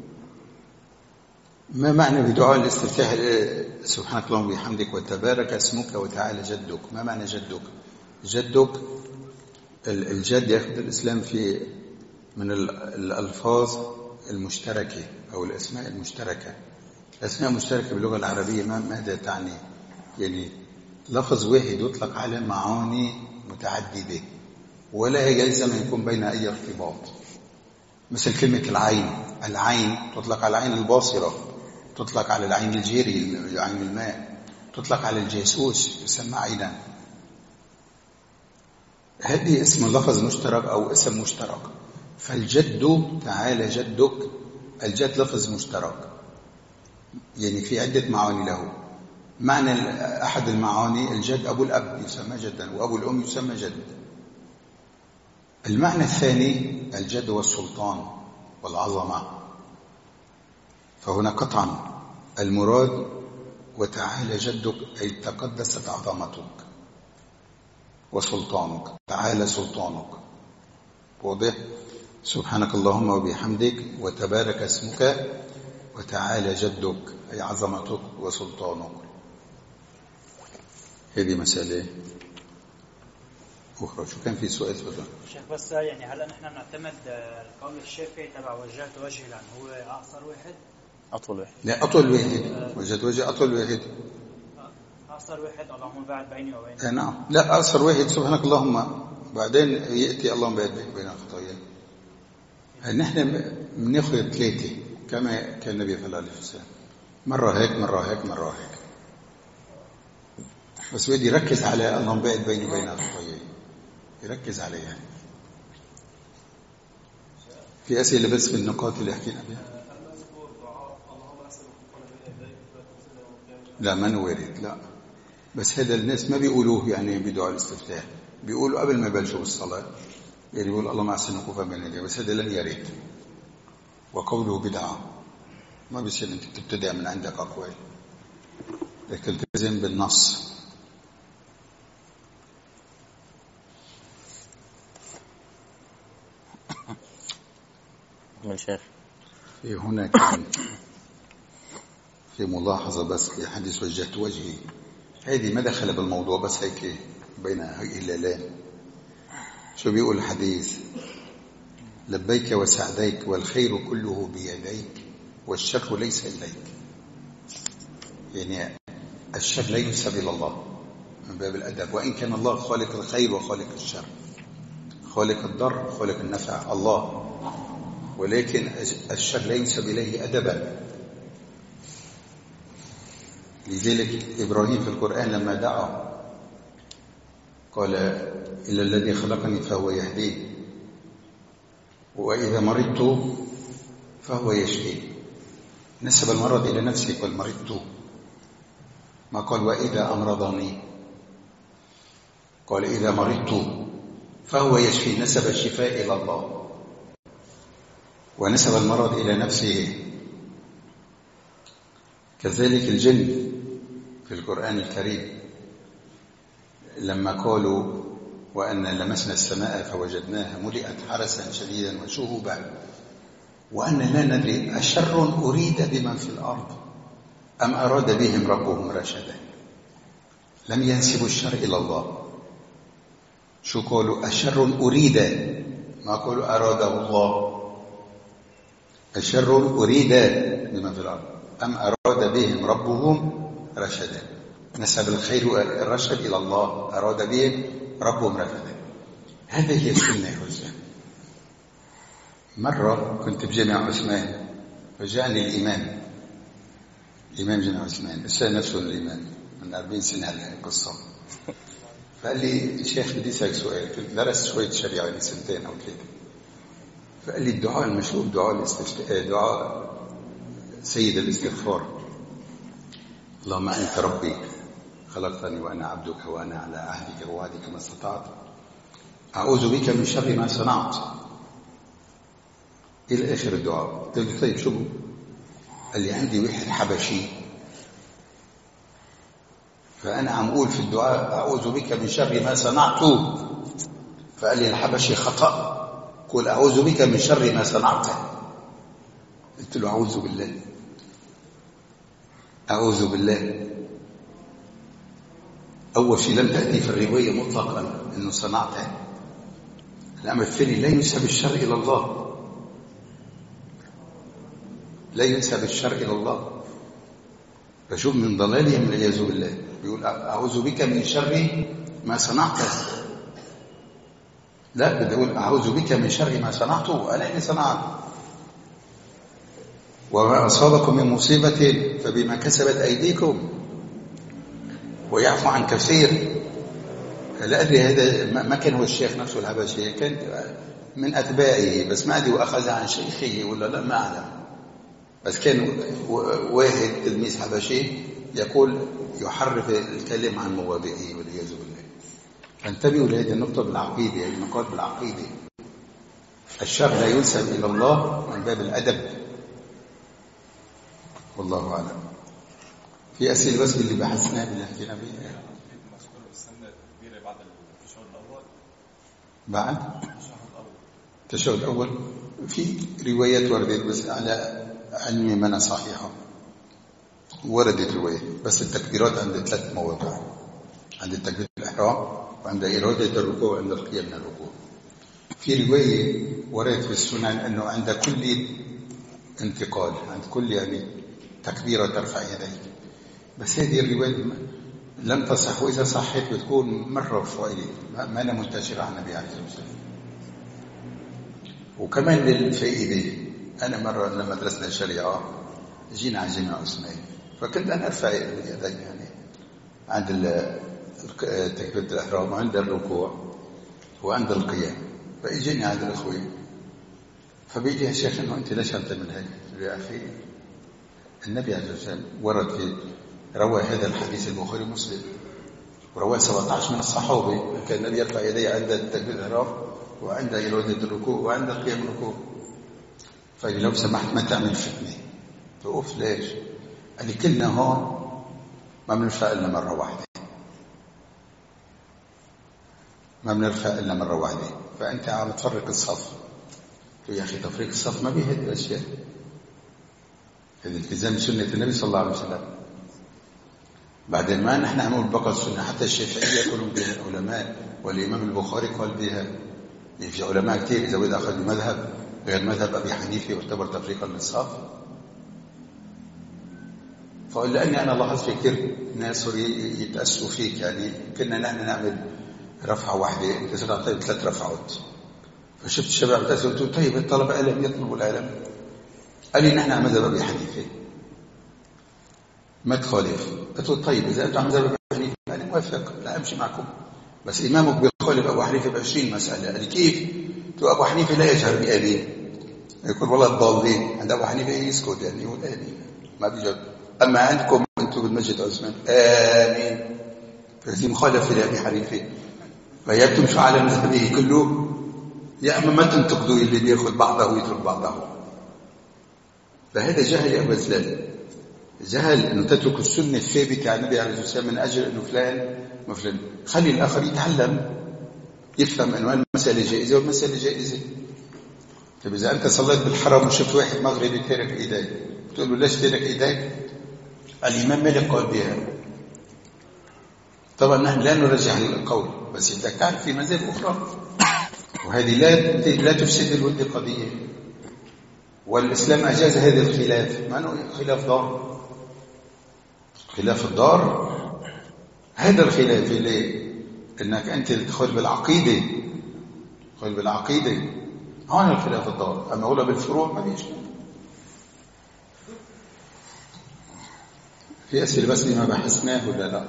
ما معنى بدعاء الاستفتاح سبحانك اللهم وبحمدك وتبارك اسمك وتعالى جدك؟ ما معنى جدك؟ جدك الجد يأخذ الإسلام في من الألفاظ المشتركة أو الأسماء المشتركة. الأسماء المشتركة باللغة العربية ماذا تعني؟ يعني لفظ واحد يطلق على معاني متعددة ولا يلزم أن يكون بين أي ارتباط. مثل كلمة العين تطلق على العين الباصرة، تطلق على العين الجيري عين الماء، تطلق على الجاسوس يسمى عينا. هذه اسم لفظ مشترك أو اسم مشترك. فالجد تعالى جدك، الجد لفظ مشترك، يعني في عدة معاني له. معنى أحد المعاني الجد أبو الأب يسمى جدا، وأبو الأم يسمى جد. المعنى الثاني الجد والسلطان والعظمة. فهنا قطعا المراد وتعالى جدك أي تقدست عظمتك وسلطانك، تعالى سلطانك. واضح؟ سبحانك اللهم وبحمدك وتبارك اسمك وتعالى جدك أي عظمتك وسلطانك. هذه مسألة أخرى. شو كان في سؤال تفضل شيخ؟ بس يعني هلا نحن بنعتمد القول الشافعي تبع وجهت وجهي لأنه هو أقصر واحد، أطول واحد. لا أطول واحد، وجهت وجهي أطول واحد، أقصر واحد اللهم باعد بيني وبين. نعم، لا أقصر واحد سبحانك اللهم، بعدين يأتي اللهم باعد بين خطاياي. نحن بناخذ 3 كما كان النبي صلى الله عليه وسلم، مرة هيك مرة هيك مرة هيك. بس بدي يركز على اللهم باعد بيني وبين خطاياي، يركز عليها. في أسئلة بس في النقاط اللي حكينا بها؟ لا ما وارد، لا. بس هذا الناس ما بيقولوه يعني بدعاء الاستفتاح، بيقولوا قبل ما يبلشوا بالصلاة، يعني بيقول اللهم احسن وقوفا بين يديك، بس هذا لم يرد وقوله بدعة. ما بيصير أنت تبتدع من عندك أقوال، لكن تلتزم بالنص. من شيخ في هنا كان في ملاحظة بس في حديث وجهت وجهي، هذه ما دخل بالموضوع بس هيك بين هلالين. شو بيقول الحديث؟ لبيك وسعديك والخير كله بيديك والشر ليس إليك. يعني الشر لا ينسب إلى الله من باب الأدب، وإن كان الله خالق الخير وخالق الشر، خالق الضر خالق النفع الله، ولكن الشر لا ينسب إليه أدبا. لذلك إبراهيم في القرآن لما دعا قال إلا الذي خلقني فهو يهدين، وإذا مرضت فهو يشفين. نسب المرض إلى نفسه، قال مرضت، ما قال وإذا أمرضني، قال إذا مرضت فهو يشفي. نسب الشفاء إلى الله ونسب المرض إلى نفسه. كذلك الجن في القرآن الكريم لما قالوا وأن لمسنا السماء فوجدناها ملئت حرسا شديدا وشهبا وأن لا ندري أشر أريد بمن في الأرض أم أراد بهم ربهم رشدا. لم ينسبوا الشر إلى الله. شو قالوا؟ أشر أريد، ما قالوا أراده الله. الشر أريد بمن في الأرض أم أراد بهم ربهم رشدا. نسب الخير الرشد إلى الله، أراد بهم ربهم رشدا. هذه هي السنة يا حسين. مرة كنت بجامع عثمان فجاءني الإمام جامع عثمان، السنة نفسه الإمام من 40 سنة القصة، فقال لي شيخ بدي أسألك سؤال. كنت درست شوية شريعة يعني 2 أو 3. فقال لي الدعاء المشهور دعاء سيد الاستغفار، اللهم أنت ربي خلقتني وأنا عبدك وأنا على عهدك ووعدك ما استطعت، أعوذ بك من شر ما صنعت، إلى آخر الدعاء. قلت له طيب شو؟ قال لي عندي واحد حبشي فأنا عم أقول في الدعاء أعوذ بك من شر ما صنعت، فقال لي الحبشي خطأ، قل أعوذ بك من شر ما صنعت. قلت له أعوذ بالله، أعوذ بالله. أول شيء لم تأتي في الرواية مطلقا أنه صنعته. الأمر الثاني لا ينسب الشر إلى الله، لا ينسب الشر إلى الله. فشوف من ضلالهم والعياذ بالله، بيقول أعوذ بك من شر ما صنعته. لا، بدي أقول أعوذ بك من شر ما صنعته، أنا اللي صنعت. وما أصابكم من مصيبة فبما كسبت أيديكم ويعفو عن كثير. لا أدري هذا ما كان هو الشيخ نفسه الحبشي، كان من أتباعه، بس ما أدري وأخذ عن شيخه ولا لا، ما أعلم. بس كان واحد تلميذ حبشي يقول يحرف الكلم عن مواضعه والعياذ بالله. فانتبهوا لهذه النقطة بالعقيدة، النقاط بالعقيدة. الشر لا ينسب إلى الله من باب الأدب، والله أعلم. في أسئلة بس اللي بحثناها بالحكينا بيها بعد التشهد الأول. في روايات وردت بس على علمي منها صحيحة، وردت رواية بس التكبيرات عند 3 مواضع: عند التكبير الإحرام، وعند إرادة الركوع، وعند القيام من الركوع. في رواية وردت في السنن أنه عند كل انتقال، عند كل يعني تكبيرة ترفع يديك، بس هذه الرواية لم تصح، وإذا صحت بتكون مرة فوائد ما أنا منتشرة عن النبي عليه الصلاة والسلام. وكمان للفائدة، أنا مرة لما درسنا الشريعة جينا على جامع عثمان، فكنت أنا أرفع يدي يعني عند تكبيرة الإحرام وعند الركوع وعند القيام. فإجيني عند الأخوة فبيجي يا شيخ إنه أنت ليش تعمل هيك؟ يا أخي النبي عليه الصلاة والسلام ورد في روى هذا الحديث البخاري ومسلم، ورواه 17 من الصحابة، كان النبي يرفع يديه عند تكبير الإحرام وعند إرادة الركوع وعند قيام الركوع. فلو سمحت ما تعمل فتنة، توقف ليش؟ قال لي كلنا هون ما بنرفع إلا مرة واحدة، ما بنرفع إلا مرة واحدة، فأنت عم تفرق الصف. يا أخي تفريق الصف ما بيهد الأشياء، هذا التزام سنة النبي صلى الله عليه وسلم. بعدين ما نحن نقول بقى السنة، حتى الشافعية يقولون بها العلماء، والإمام البخاري قال بها. في علماء كثير إذا بدأ أخذ بمذهب غير مذهب أبي حنيفة يعتبر تفريقا للصف. فقال لأني أنا لاحظت في كثير ناس يتأسوا فيك، يعني كنا نحن نعمل رفعة واحدة أنت صرت طيب 3 رفعات، فشفت الشباب يتأسوا قلت طيب الطلبة علم يطلبوا العلم. قال لي نحن على مذهب أبي حنيفة ما تخالف. قلت طيب إذا أنتم على مذهب أبي حنيفة أنا موافق، لا أمشي معكم، بس إمامك بيخالف أبو حنيفة ب20 مسألة. قال لي كيف؟ تو أبو حنيفة لا يجهر بآلين، يقول والله الضالين. عند أبو حنيفة يسكت، يعني يقول آمين ما بيجهر. أما عندكم أنتم بالمسجد عثمان آمين، فهذه مخالفة لأبي حنيفة، فيا بتمشوا على مذهبه كله، يا أما ما تنتقدوا اللي بيأخذ بعضه ويترك بعضه. فهذا جهل يا أبو زلال، جهل أنه تترك السنة الثابتة عن النبي عليه الصلاة والسلام من أجل أنه فلان ما فلان. خلي الآخر يتعلم يفهم أنه المسألة جائزة والمسألة جائزة. طيب إذا أنت صليت بالحرم وشفت واحد مغربي تارك إيديك تقول له ليش تارك إيديك؟ الإمام مالك قال بها. طبعا نحن لا نرجح للقول، بس إذا كان في مذاهب أخرى، وهذه لا تفسد الود قضية، والإسلام أجاز هذا الخلاف، ما أنه خلاف ضار. خلاف الضار هذا الخلاف اللي إنك أنت تدخل بالعقيدة، تدخل بالعقيدة، هون الخلاف الضار. أما أقولها بالفروع ما بيش. في أسئلة بس ما بحثناه ولا لا؟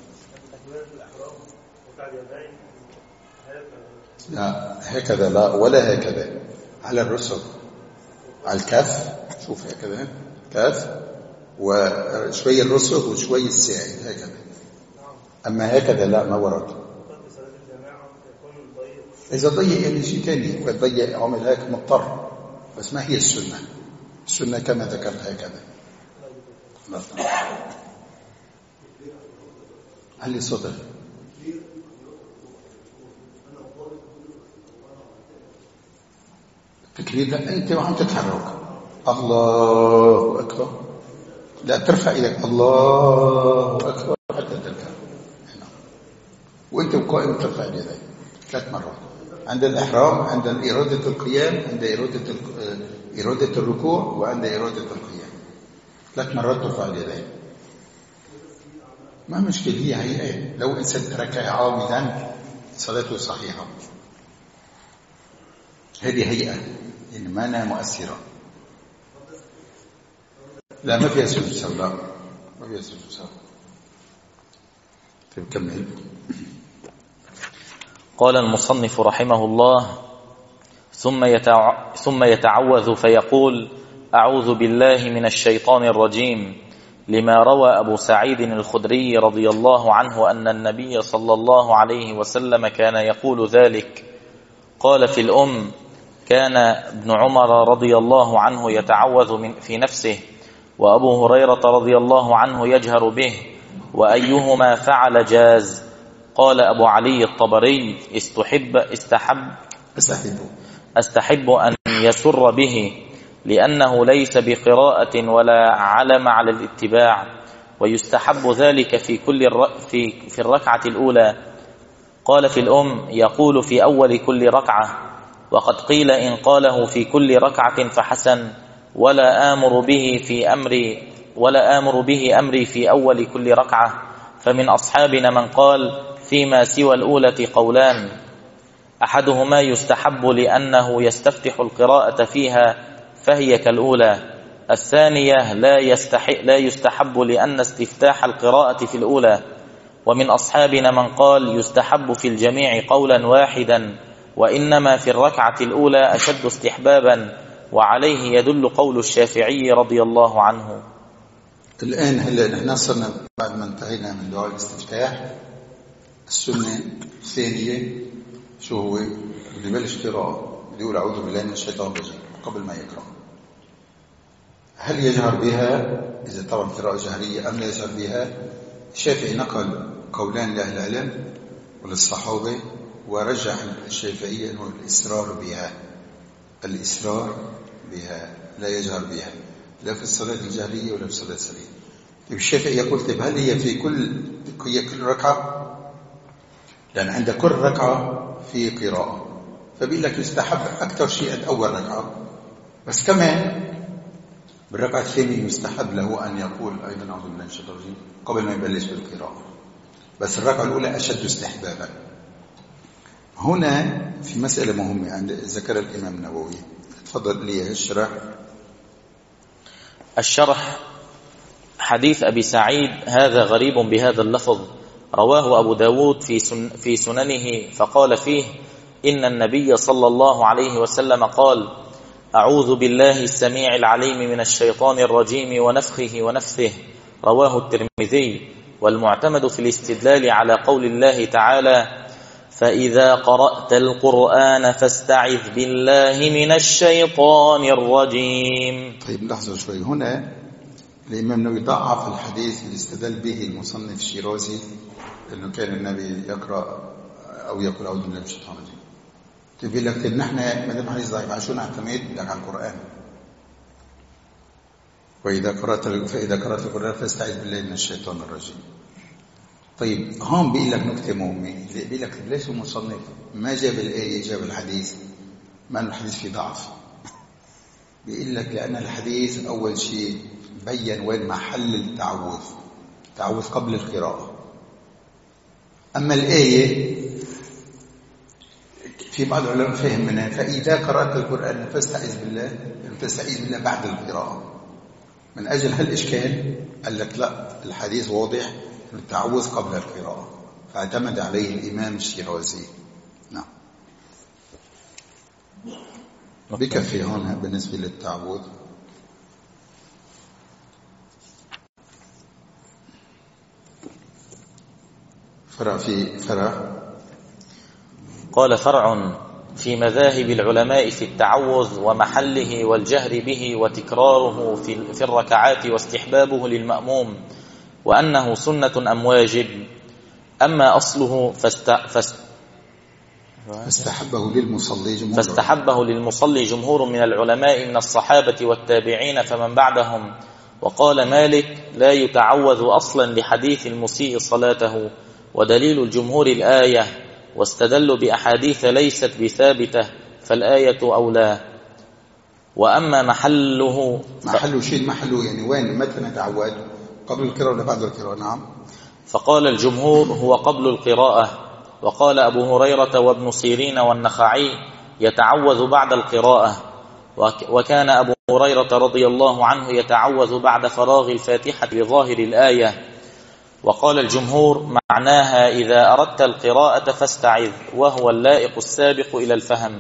لا هكذا لا، ولا هكذا على الرسل، على الكف، شوف هكذا كف وشوي الرسل وشوي الساعد هكذا. أما هكذا لا، ما ورد. إذا ضيق يعني شيء ثاني، وضيق عمل هيك مضطر، بس ما هي السنة. السنة كما ذكرت هكذا. علي صدر التكبير ده أنت وعم تتحرك الله أكبر، لا ترفع إيدك الله أكبر حتى تركع، وأنت قائم ترفع يديك 3 مرات عند الإحرام، عند إرادة القيام، عند إرادة الركوع، وعند إرادة القيام 3 مرات ترفع اليدين. ما مشكلة، هي هيئة. لو إنسان تركها عامدا صلاته صحيحة، هذه هيئة يعني ما أنا مؤثرة. لا ما فيها سجود سهو، لا ما فيها سجود سهو. طيب كمل. قال المصنف رحمه الله: ثم يتعوذ فيقول: أعوذ بالله من الشيطان الرجيم، لما روى أبو سعيد الخدري رضي الله عنه أن النبي صلى الله عليه وسلم كان يقول ذلك. قال في الأم: كان ابن عمر رضي الله عنه يتعوذ في نفسه، وأبو هريرة رضي الله عنه يجهر به، وأيهما فعل جاز. قال أبو علي الطبري: أستحب أن يسر به، لأنه ليس بقراءة ولا علم على الاتباع، ويستحب ذلك في الركعة الأولى. قال في الأم: يقول في أول كل ركعة، وقد قيل إن قاله في كل ركعة فحسن، ولا آمر به أمري في أول كل ركعة. فمن أصحابنا من قال فيما سوى الأولى قولان: أحدهما يستحب لأنه يستفتح القراءة فيها فهي كالأولى، الثانية لا يستحب لأن استفتاح القراءة في الأولى. ومن أصحابنا من قال يستحب في الجميع قولا واحدا، وإنما في الركعة الأولى أشد استحبابا، وعليه يدل قول الشافعي رضي الله عنه. الآن هلا نحن صرنا بعد ما انتهينا من دعاء الاستفتاح، السنة الثانية شو هو؟ بده يبلش قراءة، بده يقول أعوذ بالله من الشيطان الرجيم قبل ما يقرأ. هل يجهر بها إذا طبعا قراءة جهرية أم لا يجهر بها؟ الشافعي نقل قولان لأهل العلم وللصحابة، ورجح الشافعي أنه الإسرار بها لا يجهر بها لا في الصلاة الجهرية ولا في الصلاة السرية. الشافعي يقول طيب هل هي في كل ركعة؟ لأن عند كل ركعة في قراءة، فبيقول لك يستحب أكثر شيء عند أول ركعة، بس كمان بالركعة الثانية يستحب له أن يقول أيضا أعوذ بالله من الشيطان الرجيم قبل ما يبلش بالقراءة، بس الركعة الأولى أشد استحبابا. هنا في مسألة مهمة عند ذكر الإمام النووي، تفضل لي الشرح. حديث أبي سعيد هذا غريب بهذا اللفظ، رواه أبو داود في سننه، فقال فيه إن النبي صلى الله عليه وسلم قال أعوذ بالله السميع العليم من الشيطان الرجيم ونفخه ونفثه، رواه الترمذي. والمعتمد في الاستدلال على قول الله تعالى فإذا قرأت القرآن فاستعذ بالله من الشيطان الرجيم. طيب لحظة شوي، هنا الإمام النووي ضعف الحديث اللي استدل به المصنف الشيرازي أنه كان النبي يقرأ أو يقول أعوذ بالله من الشيطان الرجيم. تبي لك إن إحنا ما دام حديث ضعيف عشان نعتمد لك على القرآن، فإذا قرأت القرآن فاستعذ بالله من الشيطان الرجيم. طيب هون بيقول لك نكتة مهمة، بيقول لك ليش المصنف ما جاب الآية جاب الحديث مع أن الحديث فيه ضعف؟ بيقول لك لأن الحديث أول شيء بين وين محل التعوذ قبل القراءة. أما الآية في بعض العلماء فهم منها فإذا قرأت القرآن فاستعذ بالله بعد القراءة. من أجل هالإشكال قال لك لا، الحديث واضح التعوذ قبل القراءة، فاعتمد عليه الإمام الشيرازي. نعم، بكفي هون بالنسبة للتعوذ. فرع قال فرع في مذاهب العلماء في التعوذ ومحله والجهر به وتكراره في الركعات واستحبابه للمأموم وأنه سنة أم واجب. أما أصله فاستحبه للمصلي جمهور من العلماء من الصحابة والتابعين فمن بعدهم. وقال مالك لا يتعوذ أصلا لحديث المسيء صلاته، ودليل الجمهور الآية، واستدلوا بأحاديث ليست بثابتة فالآية أولى. وأما محله يعني وين متى نتعوذ، قبل القراءة ولا بعد القراءة؟ نعم. فقال الجمهور هو قبل القراءة. وقال أبو هريرة وابن سيرين والنخعي يتعوذ بعد القراءة، وكان أبو هريرة رضي الله عنه يتعوذ بعد فراغ الفاتحة بظاهر الآية. وقال الجمهور معناها إذا أردت القراءة فاستعذ، وهو اللائق السابق إلى الفهم.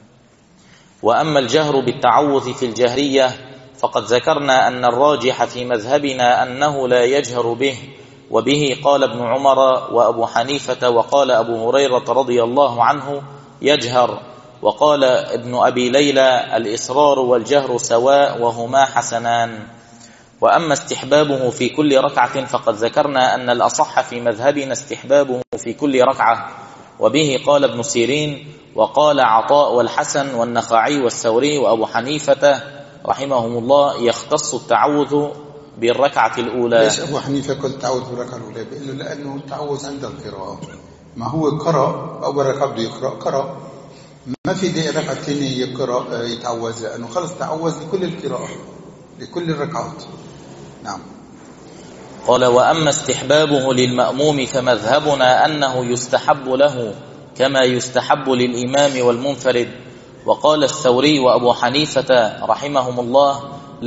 وأما الجهر بالتعوذ في الجهرية فقد ذكرنا أن الراجح في مذهبنا أنه لا يجهر به، وبه قال ابن عمر وأبو حنيفة، وقال أبو هريرة رضي الله عنه يجهر، وقال ابن أبي ليلى الإصرار والجهر سواء وهما حسنان. وأما استحبابه في كل ركعة فقد ذكرنا أن الأصح في مذهبنا استحبابه في كل ركعة، وبه قال ابن سيرين وقال عطاء والحسن والنخعي والثوري وأبو حنيفة رحمهم الله يختص التعوذ بالركعة الأولى. ليش أبو حنيفة قال التعوذ بالركعة الأولى؟ بيقول له لأنه التعوذ عند القراءة، ما هو قرأ أول ركعة بده يقرأ، ما في داعي ركعة ثانية يقرأ يتعوذ، لأنه خلص تعوذ لكل القراءة لكل الركعات. نعم. قال وأما استحبابه للمأموم فمذهبنا أنه يستحب له كما يستحب للإمام والمنفرد. وقال الثوري وأبو حنيفة رحمهم الله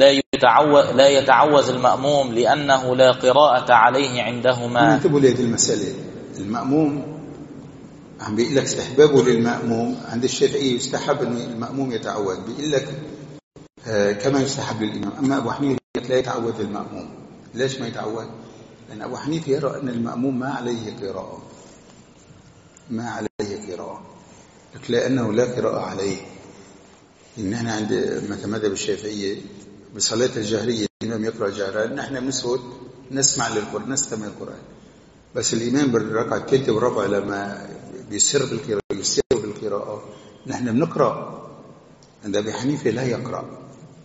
لا يتعوذ المأموم لأنه لا قراءة عليه عندهما. انتبهوا لهذه المسألة، المأموم عم بيقول لك استحبابه للمأموم، عند الشافعي يستحب أن المأموم يتعوذ، بيقول لك كما يستحب للإمام. أما أبو حنيفة لا يتعوذ المأموم. ليش ما يتعوذ؟ لأن أبو حنيفة يرى أن المأموم ما عليه قراءة، لأنه لا قراءة عليه. إن احنا عند مذهب الشافعية بصلاة الجهرية الإمام يقرأ جهرا، نحن بنسكت نسمع للقرآن، نستمع القرآن. بس الإمام بالركعة الثالثة والرابعة لما بيسر بالقراءة نحن بنقرأ. عند أبي حنيفة لا يقرأ،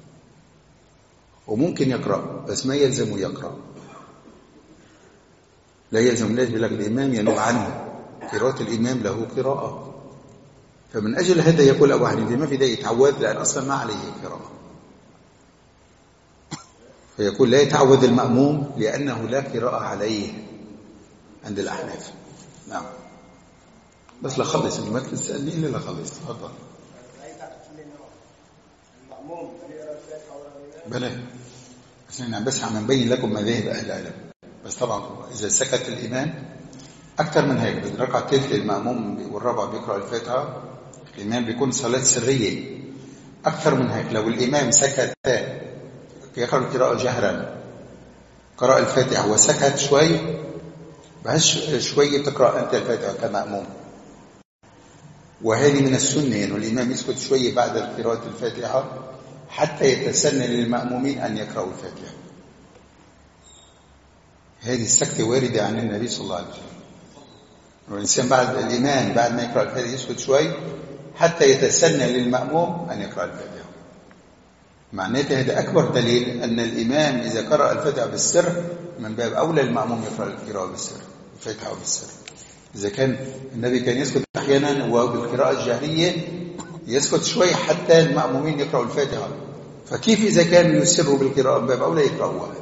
وممكن يقرأ بس ما يلزمه يقرأ، لا يلزم. ليش؟ بيقول لك الإمام ينوب عنه، قراءة الإمام له قراءة. فمن أجل هذا يقول أبو حنيفة ما في داعي يتعود، لأن أصلا ما عليه قراءة. فيقول لا يتعود المأموم لأنه لا قراءة عليه عند الأحناف. نعم. بس لخلص ما تسألني إلا لخلص. تفضل. بلى بس أنا بس عم نبين لكم مذاهب أهل العلم. بس طبعا إذا سكت الإمام أكثر من هيك، بالركعة الثالثة المأموم والرابعة بيقرأ الفاتحة، الإمام بيكون صلاة سرية. أكثر من هيك لو الإمام سكت يقرأ القراءة جهرا، قرأ الفاتحة وسكت شوي، بس شوي تقرأ أنت الفاتحة كمأموم. وهذه من السنة أنه الإمام يسكت شوي بعد قراءة الفاتحة حتى يتسنى للمأمومين أن يقرأوا الفاتحة. هذه السكتة واردة عن النبي صلى الله عليه وسلم. والإنسان بعد الإمام بعد ما يقرأ الفاتحة يسكت شوي حتى يتسنى للمأموم أن يقرأ الفاتحة. معناته هذا أكبر دليل أن الإمام إذا قرأ الفاتحة بالسر من باب أولى المأموم يقرأ القراءة بالسر، الفاتحة بالسر. إذا كان النبي كان يسكت أحيانا وبالقراءة الجهرية يسكت شوي حتى المأمومين يقرأوا الفاتحة، فكيف إذا كان يسر بالقراءة من باب أولى يقرأوها؟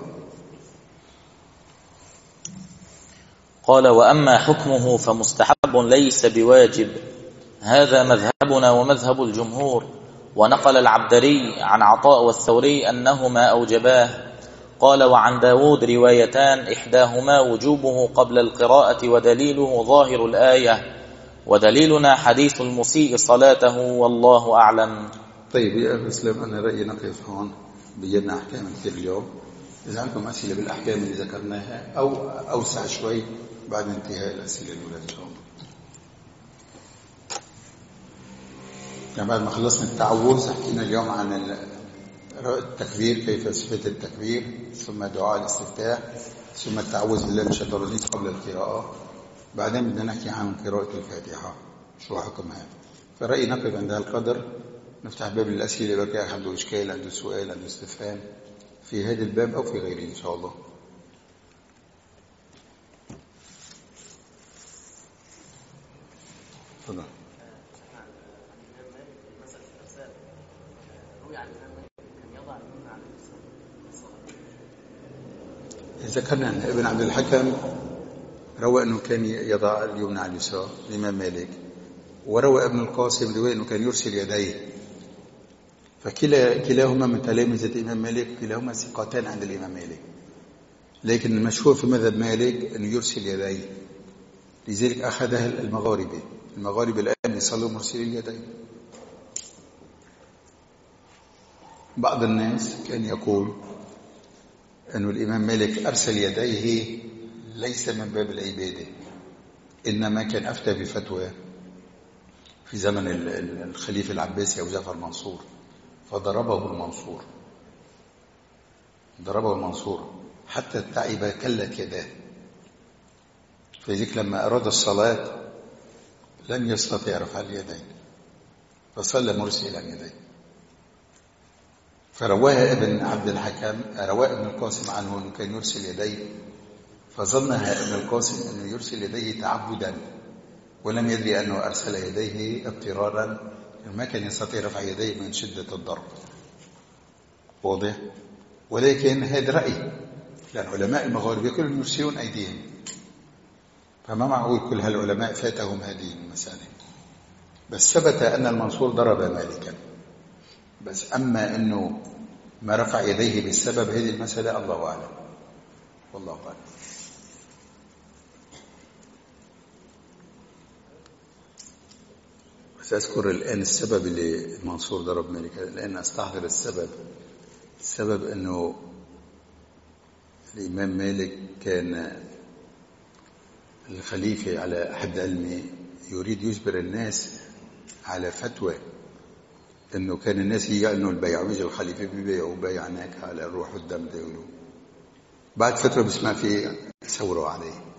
قال: وأما حكمه فمستحب ليس بواجب، هذا مذهبنا ومذهب الجمهور. ونقل العبدري عن عطاء والثوري أنهما أوجباه. قال: وعن داود روايتان، إحداهما وجوبه قبل القراءة ودليله ظاهر الآية، ودليلنا حديث المسيء صلاته والله أعلم. طيب يا أخي اسلام، أنا رأيي نقف هون، بيجينا أحكام كثير اليوم. إذا عندكم أسئلة بالأحكام اللي ذكرناها أو أوسع شوي بعد انتهاء الأسئلة الأولى إن شاء الله. يعني بعد ما خلصنا التعوذ حكينا اليوم عن التكبير، كيف صفة التكبير، ثم دعاء الاستفتاح، ثم التعوذ بالله من الشيطان الرجيم قبل القراءة. بعدين بدنا نحكي عن قراءة الفاتحة شو حكمها. فرأيي نقف عند هالقدر، نفتح باب الأسئلة. بقى أحد عنده إشكال، عنده سؤال، عنده استفهام في هذا الباب أو في غيره إن شاء الله. تفضل. ذكرنا أن ابن عبد الحكم روى أنه كان يضع اليمنى على اليسار الإمام مالك، وروى ابن القاسم روى أنه كان يرسل يديه. فكلاهما من تلامذة الإمام مالك، كلاهما ثقتان عند الإمام مالك. لكن المشهور في مذهب مالك أنه يرسل يديه، لذلك أخذها المغاربة الآن يصلوا مرسل اليدين. بعض الناس كان يقول أن الإمام مالك أرسل يديه ليس من باب العبادة، إنما كان أفتى بفتوى في زمن الخليفة العباسي أو جعفر المنصور، فضربه المنصور حتى تعب كلت يداه. فذلك لما أراد الصلاة لم يستطيع رفع اليدين، فصلى مرسلا يديه. فرواها ابن عبد الحكم، رواه ابن القاسم عنه أنه كان يرسل يديه، فظنها ابن القاسم أنه يرسل يديه تعبدا، ولم يدري أنه أرسل يديه اضطرارا، ما كان يستطيع رفع يديه من شدة الضرب. واضح؟ ولكن هذا رأي، لأن علماء المغاربة كلهم يرسلون أيديهم، فما معقول كل هالعلماء فاتهم هذه المسألة. بس ثبت أن المنصور ضرب مالكا، بس أما أنه ما رفع يديه بالسبب، هذه المسألة الله أعلم، والله أعلم. بس أذكر الآن السبب اللي المنصور ضرب مالكا، الآن أستحضر السبب أنه الإمام مالك كان الخليفة على أحد علمه يريد يجبر الناس على فتوى انه كان الناس يعلنوا البيع ويجي الخليفه بيبيعوا بيع هناك على الروح والدم ده يقولوا. بعد فتره بسمع في ثوره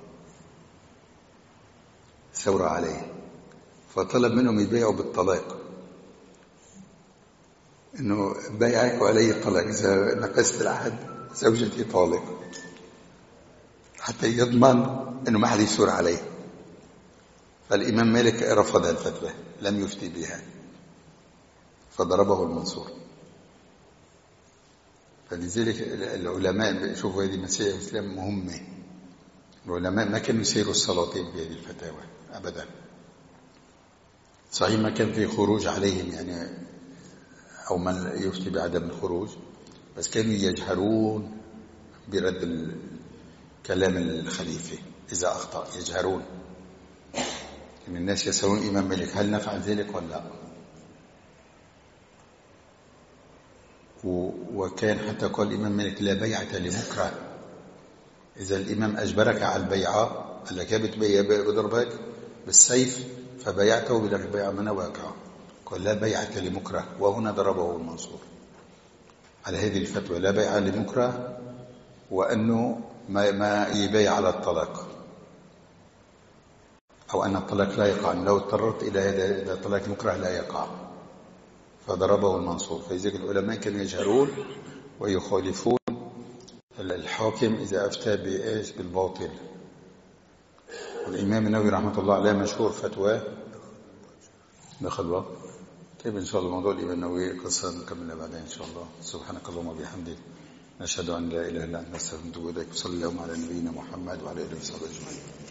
عليه فطلب منهم يبيعوا بالطلاق، انه بيعك وعلي الطلاق، اذا نقصت العهد زوجتي طالق، حتى يضمن انه ما حد يثور عليه. فالامام مالك رفض الفتوى، لم يفتي بها، فضربه المنصور. فلذلك العلماء شوفوا هذه مسائل الاسلام مهمه. العلماء ما كانوا يسيروا السلاطين بهذه الفتاوى ابدا. صحيح ما كان في خروج عليهم يعني، او من يفتي بعدم الخروج، بس كانوا يجهرون برد كلام الخليفه اذا اخطا، يجهرون. يعني الناس يسألون الامام مالك هل نفعل ذلك ولا لا. وكان حتى قال الامام مالك لا بيعة لمكره. اذا الامام اجبرك على البيعه، قال لك يا بتبيع بضربك بالسيف فبيعته بلك بيع من واقع، قال لا بيعة لمكره، وهنا ضربه المنصور على هذه الفتوى، لا بيعة لمكره، وانه ما يبيع على الطلاق، او ان الطلاق لا يقع، لو اضطررت الى هذا الطلاق مكره لا يقع، فضربه المنصور. فلذلك العلماء كانوا يجهرون ويخالفون الحاكم اذا افتى بايش بالباطل. الامام النووي رحمه الله عليه مشهور فتوى دخل وقت. طيب ان شاء الله موضوع الامام النووي قصه نكملها بعدين ان شاء الله. سبحانك اللهم وبحمدك، نشهد ان لا اله الا انت، نستغفرك ونتوب اليك. صلى الله على نبينا محمد وعلى اله وصحبه اجمعين.